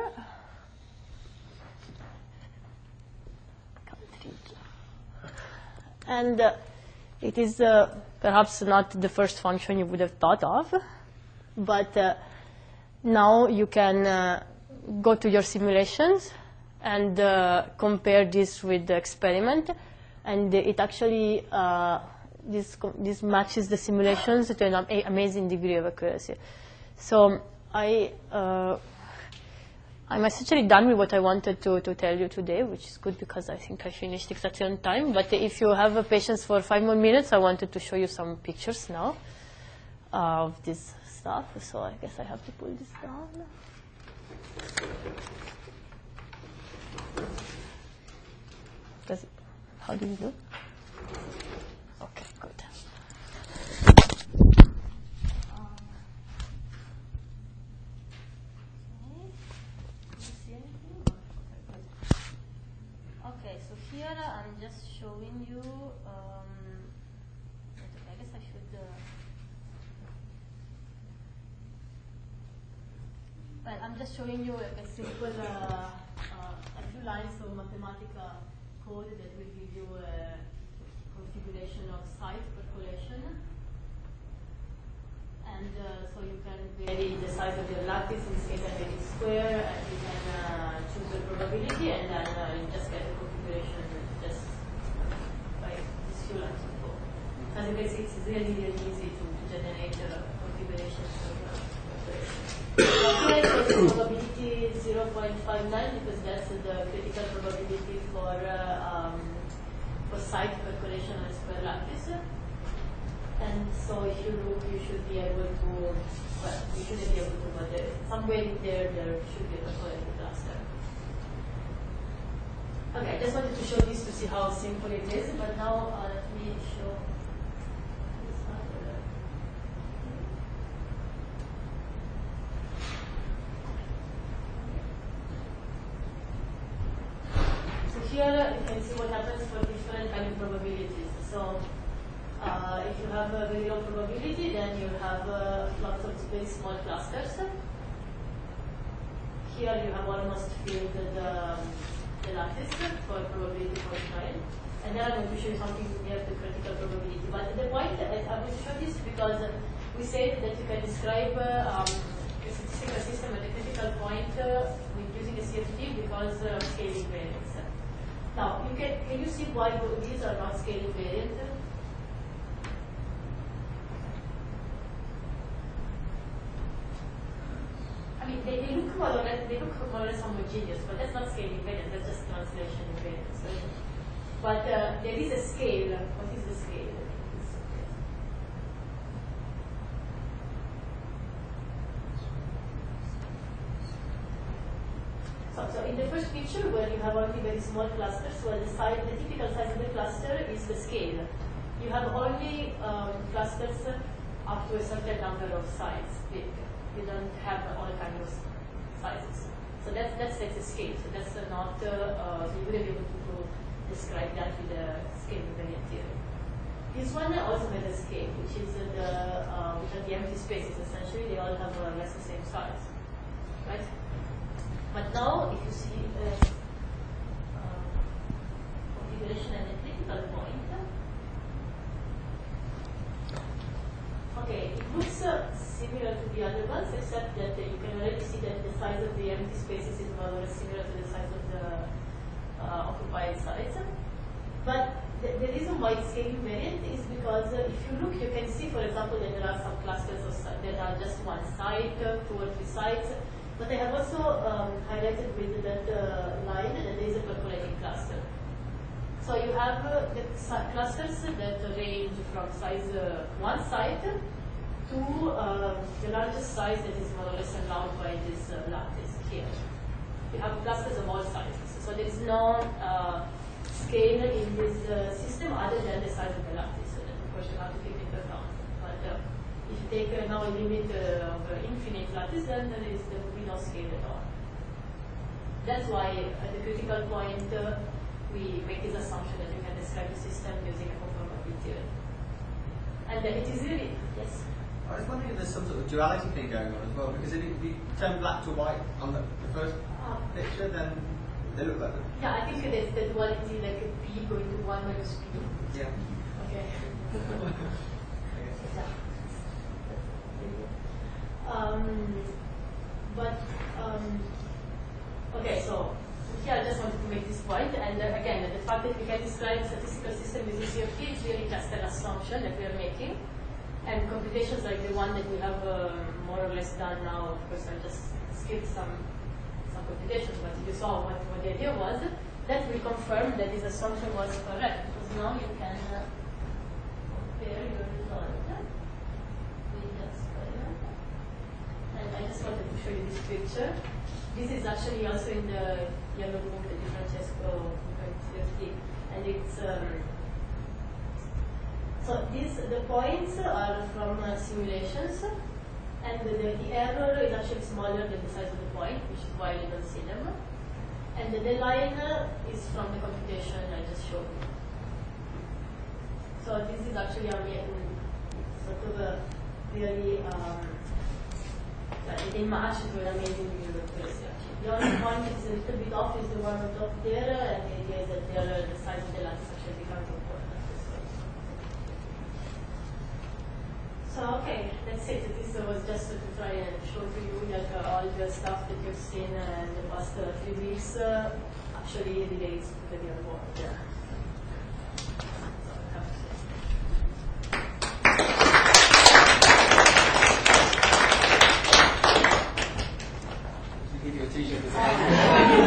And uh, it is uh, perhaps not the first function you would have thought of, but uh, now you can uh, go to your simulations and uh, compare this with the experiment, and it actually uh, this this matches the simulations to an amazing degree of accuracy. So I. Uh, I'm essentially done with what I wanted to, to tell you today, which is good because I think I finished exactly on time. But if you have a patience for five more minutes, I wanted to show you some pictures now uh, of this stuff. So I guess I have to pull this down. Does it, how do you do? Okay, good. Okay, so here I'm just showing you, um, I guess I should, uh, well, I'm just showing you a, a simple, uh, uh, a few lines of mathematical code that will give you a configuration of site percolation. And uh, so you can vary the size of your lattice, in this case I made it square, and you can uh, choose the probability, and then uh, you just get a configuration just by this few lines of code. As you can see, it's really, really easy to, to generate uh, configurations of uh, percolation. Here it says probability zero point five nine because that's the critical probability for, uh, um, for site percolation on a square lattice. And so if you look, you should be able to, well, you shouldn't be able to, but there, somewhere in there, there should be a percolating cluster. Okay, I just wanted to show this to see how simple it is, but now uh, let me show this one. here you can see what happens for different kind of probabilities. So uh, if you have a very low probability, then you have uh, lots of very small clusters. Here you have almost filled the, the lattice for probability forty-nine. And then I'm going to show you something near the critical probability. But the point that I'm going to show this because we said that you can describe uh, um, a statistical system at a critical point uh, with using a C F T because of uh, scaling variance. Now, you can, can you see why these are not scaling variant? I mean, they, they look more or less, they look more or less homogeneous, but that's not scaling variance, that's just translation variance. So, but uh, there is a scale. What is the scale? So, so in the first picture, where you have only very small clusters, well, the size, the typical size of the cluster is the scale. You have only um, clusters up to a certain number of sides big. You don't have all kinds of sizes. So that's that's like the scale. So that's uh, not. Uh, uh, so you wouldn't be able to, to describe that with the scaling variant theory. This one also has a scale, which is uh, the uh, which are the empty spaces. Essentially, they all have more or less the same size, right? But now, if you see the uh, configuration at a critical point, okay, it looks uh, similar to the other ones, except that uh, you can already see that the size of the empty spaces is more or less similar to the size of the uh, occupied sites. But the, the reason why it's scaling variant is because uh, if you look, you can see, for example, that there are some clusters of si that are just one site, uh, two or three sites. But I have also um, highlighted with that uh, line that there is a percolating cluster. So you have uh, the clusters that range from size uh, one site to uh, the largest size that is more or less allowed by this uh, lattice here. You have clusters of all sizes. So there is no uh, scale in this uh, system other than the size of the lattice. So that of course you have to take into account. But uh, if you take uh, now a limit uh, of uh, infinite lattice, then there, is, there will be no scale at all. That's why at the critical point uh, we make this assumption that you can describe the system using a conformability theory. And uh, it is really, yes? I was wondering if there's some sort of duality thing going on as well, because if you turn black to white on the, the first Uh, picture, then they look like them. yeah, I think there's the duality like a P going to one minus P. Yeah. Okay. um, but, um, okay, so here I just wanted to make this point, and uh, again, the fact that we can describe statistical system using C F T is really just an assumption that we are making. And computations like the one that we have uh, more or less done now, of course I just skipped some some computations, but you saw what, what the idea was, that will confirm that this assumption was correct, because now you can uh, compare your result with the experiment. And I just wanted to show you this picture. This is actually also in the yellow book that Di Francesco C F T, and it's um, so these the points are from uh, simulations, and the, the, the error is actually smaller than the size of the point, which is why you don't see them. And the, the line uh, is from the computation I just showed you. So this is actually a sort of a really um, a match to an amazing accuracy. The only point that is a little bit off is the one on top there, and the idea is that the, other, the size of the lattice actually becomes important. So, okay, that's it. This was just to try and show to you that uh, all the stuff that you've seen uh, in the past uh, few weeks uh, actually relates to the real world. Yeah. Should we give you a t-shirt?